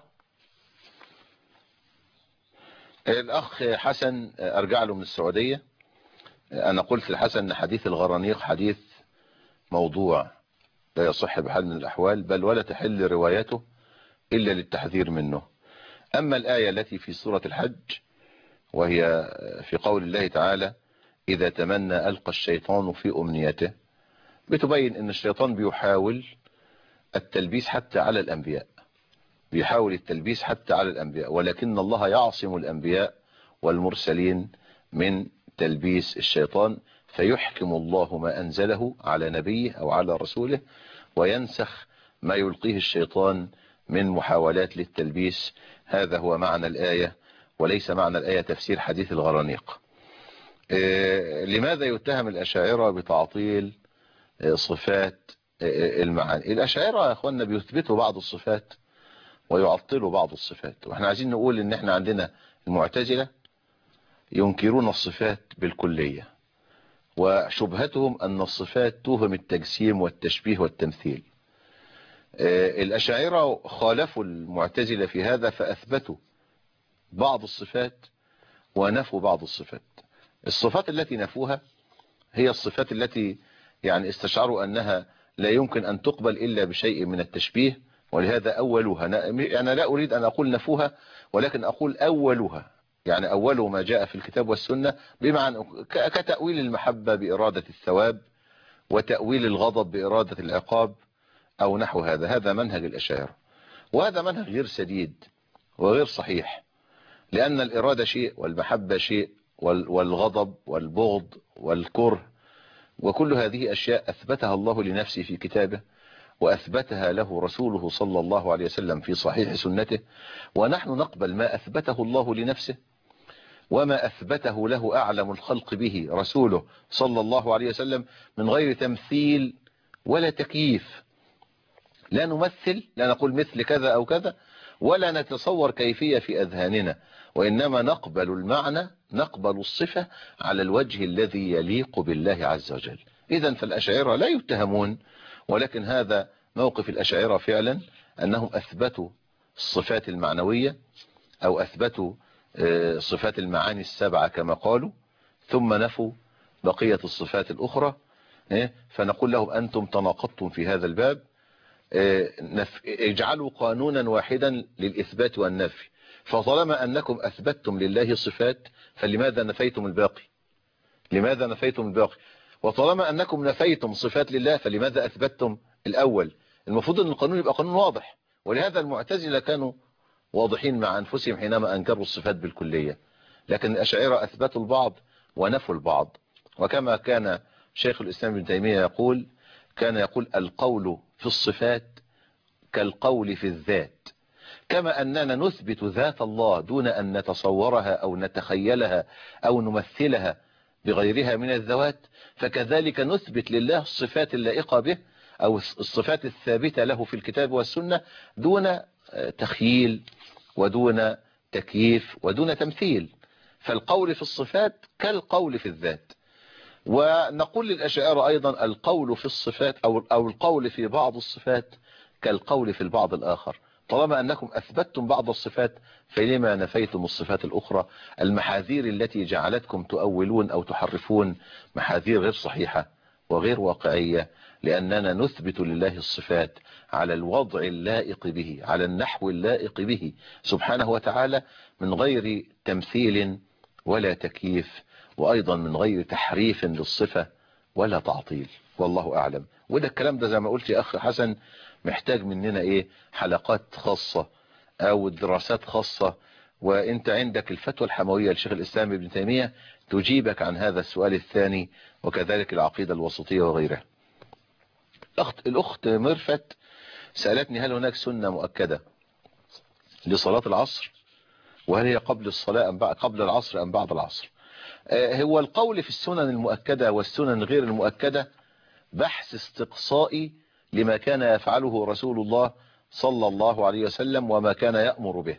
الأخ حسن أرجع له من السعودية. أنا قلت لحسن أن حديث الغرانيق حديث موضوع لا يصح بحال من الأحوال، بل ولا تحل روايته إلا للتحذير منه. أما الآية التي في سورة الحج وهي في قول الله تعالى إذا تمنى ألقى الشيطان في أمنيته، بتبين أن الشيطان بيحاول التلبيس حتى على الأنبياء، بيحاول التلبيس حتى على الأنبياء، ولكن الله يعصم الأنبياء والمرسلين من تلبيس الشيطان، فيحكم الله ما أنزله على نبيه أو على رسوله وينسخ ما يلقيه الشيطان من محاولات للتلبيس. هذا هو معنى الآية، وليس معنى الآية تفسير حديث الغرانيق. لماذا يتهم الأشاعرة بتعطيل صفات المعاني؟ الأشاعرة يا أخوانا بيثبتوا بعض الصفات ويعطلوا بعض الصفات، واحنا عايزين نقول ان احنا عندنا المعتزلة ينكرون الصفات بالكلية، وشبهتهم ان الصفات توهم التجسيم والتشبيه والتمثيل. الأشاعرة خالفوا المعتزلة في هذا فأثبتوا بعض الصفات ونفوا بعض الصفات. الصفات التي نفوها هي الصفات التي يعني استشعروا أنها لا يمكن أن تقبل إلا بشيء من التشبيه، ولهذا أولها. أنا لا أريد أن أقول نفوها ولكن أقول أولها، يعني أول ما جاء في الكتاب والسنة، بمعنى كتأويل المحبة بإرادة الثواب وتأويل الغضب بإرادة العقاب أو نحو هذا. هذا منهج الأشاعرة، وهذا منهج غير سديد وغير صحيح، لأن الإرادة شيء والمحبة شيء والغضب والبغض والكره وكل هذه أشياء أثبتها الله لنفسه في كتابه وأثبتها له رسوله صلى الله عليه وسلم في صحيح سنته، ونحن نقبل ما أثبته الله لنفسه وما أثبته له أعلم الخلق به رسوله صلى الله عليه وسلم من غير تمثيل ولا تكييف. لا نمثل، لا نقول مثل كذا أو كذا، ولا نتصور كيفية في أذهاننا، وإنما نقبل المعنى، نقبل الصفة على الوجه الذي يليق بالله عز وجل. إذن فالأشاعرة لا يتهمون، ولكن هذا موقف الأشاعرة فعلا، أنهم أثبتوا الصفات المعنوية أو أثبتوا صفات المعاني السبعة كما قالوا، ثم نفوا بقية الصفات الأخرى. فنقول لهم أنتم تناقضتم في هذا الباب، اجعلوا قانونا واحدا للإثبات والنفي، فطالما أنكم أثبتتم لله صفات فلماذا نفيتم الباقي؟ لماذا نفيتم الباقي؟ وطالما أنكم نفيتم صفات لله فلماذا أثبتتم الأول؟ المفروض أن القانون يبقى قانون واضح، ولهذا المعتزلة كانوا واضحين مع أنفسهم حينما أنكروا الصفات بالكلية، لكن الأشاعرة أثبتوا البعض ونفوا البعض. وكما كان شيخ الإسلام ابن تيمية يقول، كان يقول القول في الصفات كالقول في الذات، كما أننا نثبت ذات الله دون أن نتصورها أو نتخيلها أو نمثلها بغيرها من الذوات، فكذلك نثبت لله الصفات اللائقة به أو الصفات الثابتة له في الكتاب والسنة دون تخييل ودون تكييف ودون تمثيل. فالقول في الصفات كالقول في الذات. ونقول للأشاعرة أيضا القول في الصفات أو أو القول في بعض الصفات كالقول في البعض الآخر. طالما أنكم أثبتتم بعض الصفات فلما نفيتم الصفات الأخرى؟ المحاذير التي جعلتكم تؤولون أو تحرفون محاذير غير صحيحة وغير واقعية، لأننا نثبت لله الصفات على الوضع اللائق به، على النحو اللائق به سبحانه وتعالى، من غير تمثيل ولا تكييف، وأيضا من غير تحريف للصفة ولا تعطيل. والله أعلم. وده الكلام ده زي ما قلت يا أخي حسن محتاج مننا إيه؟ حلقات خاصة أو دراسات خاصة، وإنت عندك الفتوى الحموية لشيخ الإسلام ابن تيمية تجيبك عن هذا السؤال الثاني، وكذلك العقيدة الوسطية وغيرها. الأخت, الأخت مرفت سألتني هل هناك سنة مؤكدة لصلاة العصر، وهل هي قبل الصلاة أم بعد قبل العصر أم بعد العصر؟ هو القول في السنن المؤكدة والسنن غير المؤكدة بحث استقصائي لما كان يفعله رسول الله صلى الله عليه وسلم وما كان يأمر به.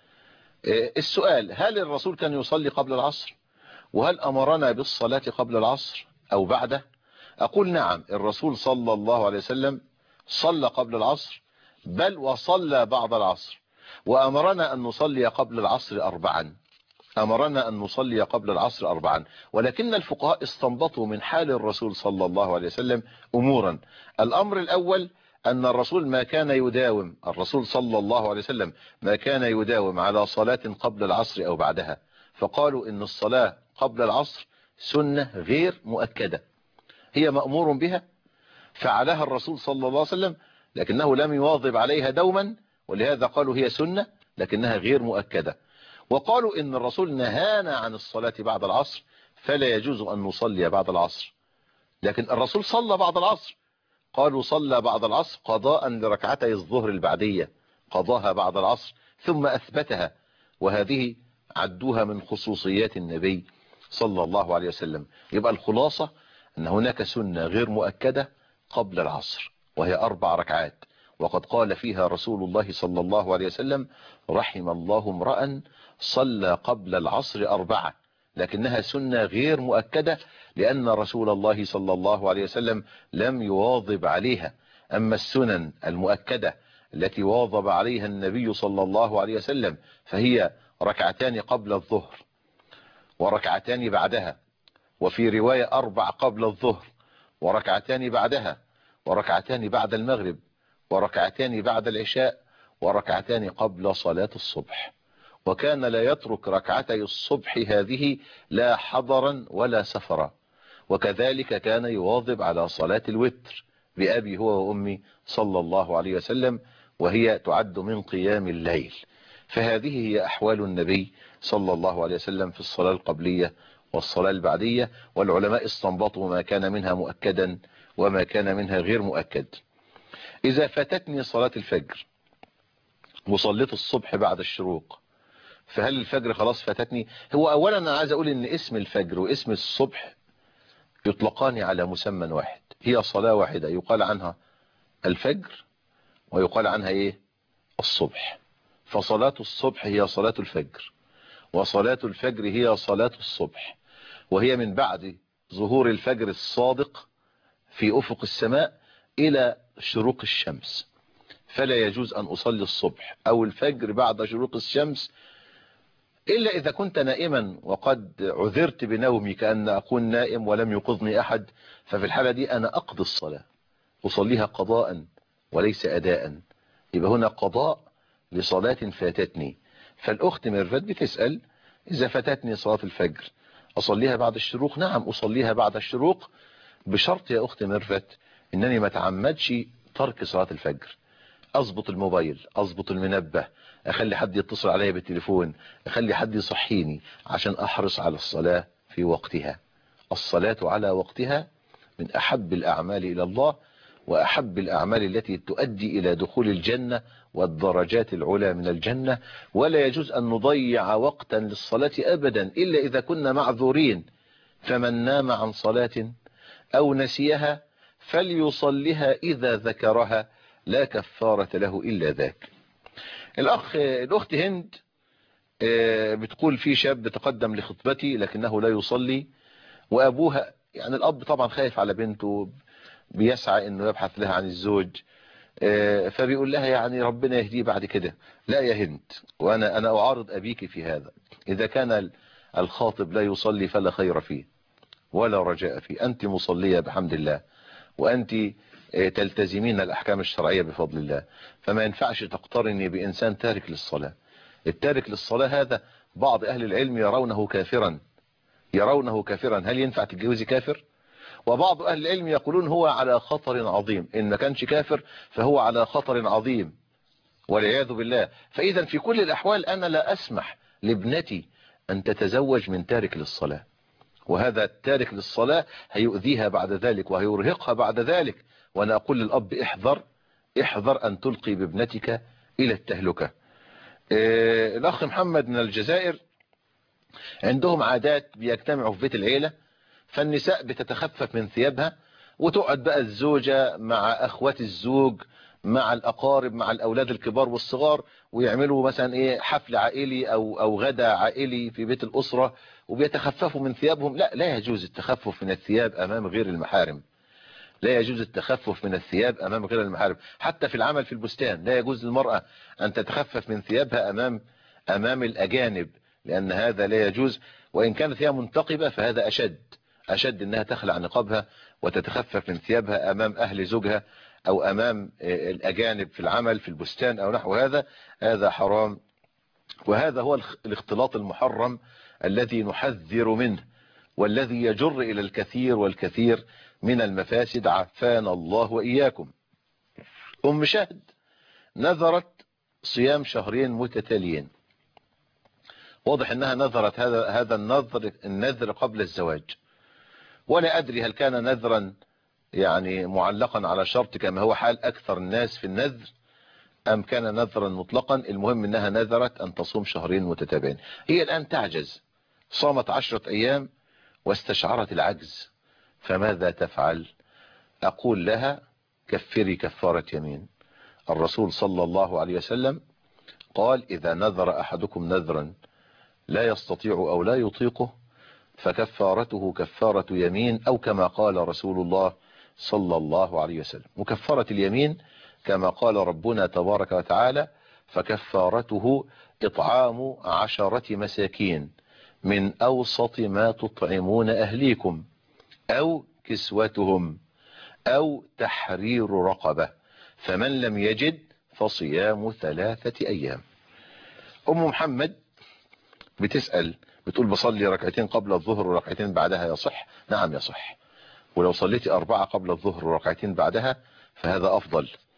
السؤال: هل الرسول كان يصلي قبل العصر؟ وهل أمرنا بالصلاة قبل العصر أو بعده؟ أقول نعم، الرسول صلى الله عليه وسلم صلى قبل العصر، بل وصلى بعد العصر، وأمرنا أن نصلي قبل العصر أربعا أمرنا أن نصلي قبل العصر أربعا ولكن الفقهاء استنبطوا من حال الرسول صلى الله عليه وسلم أمورا. الأمر الأول أن الرسول ما كان يداوم الرسول صلى الله عليه وسلم ما كان يداوم على صلاة قبل العصر أو بعدها، فقالوا إن الصلاة قبل العصر سنة غير مؤكدة، هي مأمور بها فعلها الرسول صلى الله عليه وسلم لكنه لم يواظب عليها دوما، ولهذا قالوا هي سنة لكنها غير مؤكدة. وقالوا إن الرسول نهانا عن الصلاة بعد العصر فلا يجوز أن نصلي بعد العصر، لكن الرسول صلى بعد العصر، قالوا صلى بعد العصر قضاء لركعتي الظهر البعدية، قضاها بعد العصر ثم أثبتها، وهذه عدوها من خصوصيات النبي صلى الله عليه وسلم. يبقى الخلاصة أن هناك سنة غير مؤكدة قبل العصر وهي أربع ركعات، وقد قال فيها رسول الله صلى الله عليه وسلم: رحم الله امرأ صلى قبل العصر أربعة، لكنها سنة غير مؤكدة لأن رسول الله صلى الله عليه وسلم لم يواظب عليها. أما السنن المؤكدة التي واظب عليها النبي صلى الله عليه وسلم فهي ركعتان قبل الظهر وركعتان بعدها، وفي رواية أربع قبل الظهر وركعتان بعدها، وركعتان بعد المغرب، وركعتان بعد العشاء، وركعتان قبل صلاة الصبح. وكان لا يترك ركعتي الصبح هذه لا حضرا ولا سفرا، وكذلك كان يواظب على صلاة الوتر بأبي هو وأمي صلى الله عليه وسلم، وهي تعد من قيام الليل. فهذه هي أحوال النبي صلى الله عليه وسلم في الصلاة القبلية والصلاة البعدية، والعلماء استنبطوا ما كان منها مؤكدا وما كان منها غير مؤكد. إذا فاتتني صلاة الفجر وصليت الصبح بعد الشروق، فهل الفجر خلاص فاتتني؟ هو أولا أنا عايز أقول إن اسم الفجر واسم الصبح يطلقان على مسمى واحد، هي صلاة واحدة يقال عنها الفجر ويقال عنها إيه؟ الصبح. فصلاة الصبح هي صلاة الفجر، وصلاة الفجر هي صلاة الصبح، وهي من بعد ظهور الفجر الصادق في أفق السماء إلى شروق الشمس. فلا يجوز أن أصلي الصبح أو الفجر بعد شروق الشمس إلا إذا كنت نائما وقد عذرت بنومي كأن أكون نائم ولم يقظني أحد، ففي الحالة دي أنا أقضي الصلاة أصليها قضاء وليس أداء. يبقى هنا قضاء لصلاة فاتتني. فالأخت ميرفت بتسأل إذا فاتتني صلاة الفجر أصليها بعد الشروق؟ نعم أصليها بعد الشروق، بشرط يا أخت ميرفت إنني ما تعمدش ترك صلاة الفجر. أضبط الموبايل، أضبط المنبه، أخلي حد يتصل عليا بالتليفون، أخلي حد يصحيني عشان أحرص على الصلاة في وقتها. الصلاة على وقتها من أحب الأعمال إلى الله، وأحب الأعمال التي تؤدي إلى دخول الجنة والدرجات العلى من الجنة. ولا يجوز أن نضيع وقتا للصلاة أبدا إلا إذا كنا معذورين. فمن نام عن صلاة أو نسيها فليصلها إذا ذكرها، لا كفارة له إلا ذاك. الأخ الأخت هند بتقول في شاب تقدم لخطبتي لكنه لا يصلي، وأبوها يعني الأب طبعا خايف على بنته، بيسعى انه يبحث لها عن الزوج، فبيقول لها يعني ربنا يهديه بعد كده. لا يا هند، وانا انا اعارض ابيك في هذا. اذا كان الخاطب لا يصلي فلا خير فيه ولا رجاء فيه. انت مصلية بحمد الله، وانت تلتزمين الاحكام الشرعية بفضل الله، فما ينفعش تقترني بانسان تارك للصلاة. التارك للصلاة هذا بعض اهل العلم يرونه كافرا، يرونه كافرا. هل ينفع تتجوزي كافر؟ وبعض أهل العلم يقولون هو على خطر عظيم، إن ما كانش كافر فهو على خطر عظيم والعياذ بالله. فإذا في كل الأحوال أنا لا أسمح لابنتي أن تتزوج من تارك للصلاة، وهذا التارك للصلاة هيؤذيها بعد ذلك وهيرهقها بعد ذلك. وأنا أقول للأب احذر احذر أن تلقي بابنتك إلى التهلكة. إيه الأخ محمد من الجزائر عندهم عادات بيجتمعوا في بيت العيلة، فالنساء بتتخفف من ثيابها وتقعد بقى الزوجة مع أخوات الزوج مع الأقارب مع الأولاد الكبار والصغار، ويعملوا مثلا إيه حفل عائلي أو أو غدا عائلي في بيت الأسرة، وبيتخففوا من ثيابهم. لا لا يجوز التخفف من الثياب أمام غير المحارم. لا يجوز التخفف من الثياب أمام غير المحارم. حتى في العمل في البستان لا يجوز للمرأة أن تتخفف من ثيابها أمام أمام الأجانب، لأن هذا لا يجوز. وإن كانت هي منتقبة فهذا أشد أشد أنها تخلع نقابها وتتخفف من ثيابها أمام أهل زوجها أو أمام الأجانب في العمل في البستان أو نحو هذا. هذا حرام، وهذا هو الاختلاط المحرم الذي نحذر منه، والذي يجر إلى الكثير والكثير من المفاسد. عافانا الله وإياكم. أم شهد نذرت صيام شهرين متتاليين، واضح أنها نذرت هذا هذا النذر النذر قبل الزواج، ولا أدري هل كان نذرا يعني معلقا على شرط كما هو حال أكثر الناس في النذر، أم كان نذرا مطلقا. المهم أنها نذرت أن تصوم شهرين متتابعين. هي الآن تعجز، صامت عشرة أيام واستشعرت العجز، فماذا تفعل؟ أقول لها كفري كفارة يمين. الرسول صلى الله عليه وسلم قال إذا نذر أحدكم نذرا لا يستطيع أو لا يطيقه فكفارته كفارة يمين، أو كما قال رسول الله صلى الله عليه وسلم. وكفارة اليمين كما قال ربنا تبارك وتعالى فكفارته إطعام عشرة مساكين من أوسط ما تطعمون أهليكم أو كسوتهم أو تحرير رقبة، فمن لم يجد فصيام ثلاثة أيام. أم محمد بتسأل بتقول بصلي ركعتين قبل الظهر وركعتين بعدها يصح؟ نعم يصح، ولو صليتي أربعة قبل الظهر وركعتين بعدها فهذا أفضل.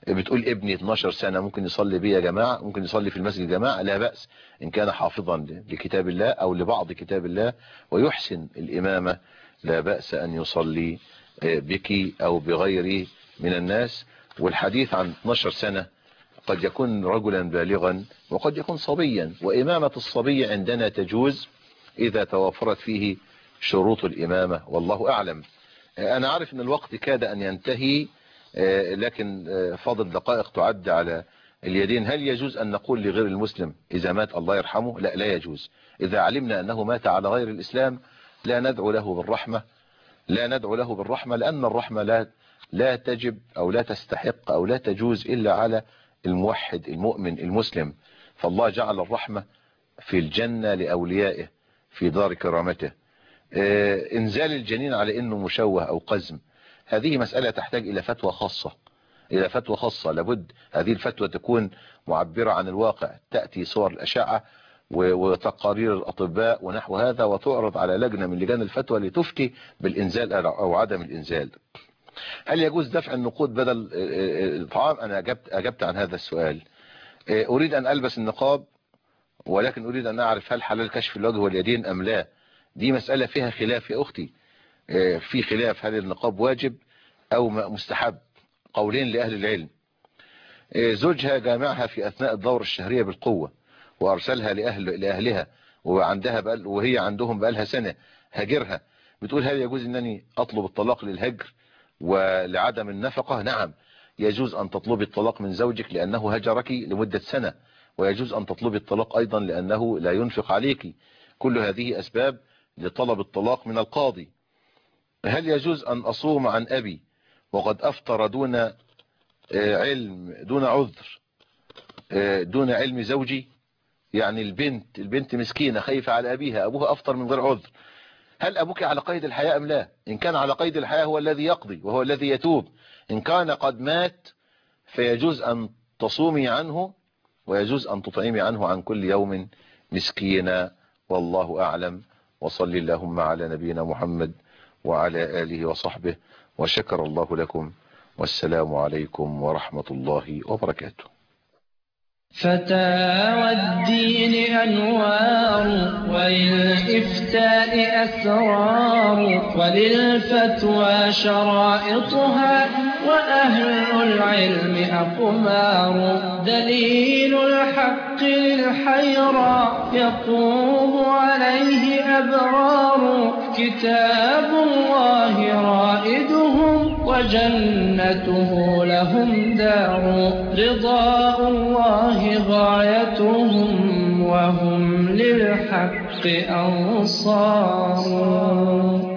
بتقول ابني اتناشر سنة ممكن يصلي بي يا جماعة، ممكن يصلي في المسجد جماعة، لا بأس إن كان حافظا لكتاب الله أو لبعض كتاب الله ويحسن الإمامة، لا بأس أن يصلي بك أو بغيره من الناس. والحديث عن اتناشر سنة قد يكون رجلا بالغا وقد يكون صبيا، وإمامة الصبي عندنا تجوز إذا توفرت فيه شروط الإمامة، والله أعلم. أنا عارف أن الوقت كاد أن ينتهي، لكن فاضل دقائق تعد على اليدين. هل يجوز أن نقول لغير المسلم إذا مات الله يرحمه؟ لا، لا يجوز. إذا علمنا أنه مات على غير الإسلام لا ندعو له بالرحمة، لا ندعو له بالرحمة، لأن الرحمة لا لا تجب أو لا تستحق أو لا تجوز إلا على الموحد المؤمن المسلم. فالله جعل الرحمة في الجنة لأوليائه في دار كرامته. إنزال الجنين على إنه مشوه أو قزم، هذه مسألة تحتاج إلى فتوى خاصة، إلى فتوى خاصة. لابد هذه الفتوى تكون معبرة عن الواقع، تأتي صور الأشعة وتقارير الأطباء ونحو هذا، وتعرض على لجنة من لجان الفتوى لتفتي بالإنزال أو عدم الإنزال. هل يجوز دفع النقود بدل الطعام؟ أنا أجبت, أجبت عن هذا السؤال. أريد أن ألبس النقاب، ولكن أريد أن أعرف هل حلال كشف الوجه واليدين أم لا. دي مسألة فيها خلاف يا أختي، في خلاف هل النقاب واجب أو مستحب، قولين لأهل العلم. زوجها جامعها في أثناء الدورة الشهرية بالقوة وأرسلها لأهل لأهلها وعندها بقال وهي عندهم بقالها سنة، هاجرها. بتقول هل يجوز أنني أطلب الطلاق للهجر ولعدم النفقة؟ نعم، يجوز أن تطلبي الطلاق من زوجك لأنه هجرك لمدة سنة، ويجوز أن تطلبي الطلاق أيضا لأنه لا ينفق عليك. كل هذه أسباب لطلب الطلاق من القاضي. هل يجوز أن أصوم عن أبي وقد أفطر دون علم دون عذر دون علم زوجي؟ يعني البنت البنت مسكينة خايفة على أبيها، أبوها أفطر من غير عذر، هل أبوك على قيد الحياة أم لا؟ إن كان على قيد الحياة هو الذي يقضي وهو الذي يتوب، إن كان قد مات فيجوز أن تصومي عنه ويجوز أن تطعمي عنه عن كل يوم مسكينا، والله أعلم. وصلي اللهم على نبينا محمد وعلى آله وصحبه، وشكر الله لكم، والسلام عليكم ورحمة الله وبركاته. فتاوى الدين أنوار، وللإفتاء أسرار، وللفتوى شرائطها، وأهل العلم أقمار. دليل الحق للحيرى يطوب عليه أبرار، كتاب الله رائدهم وجنته لهم دار. رضاء الله غايتهم وهم للحق أنصار.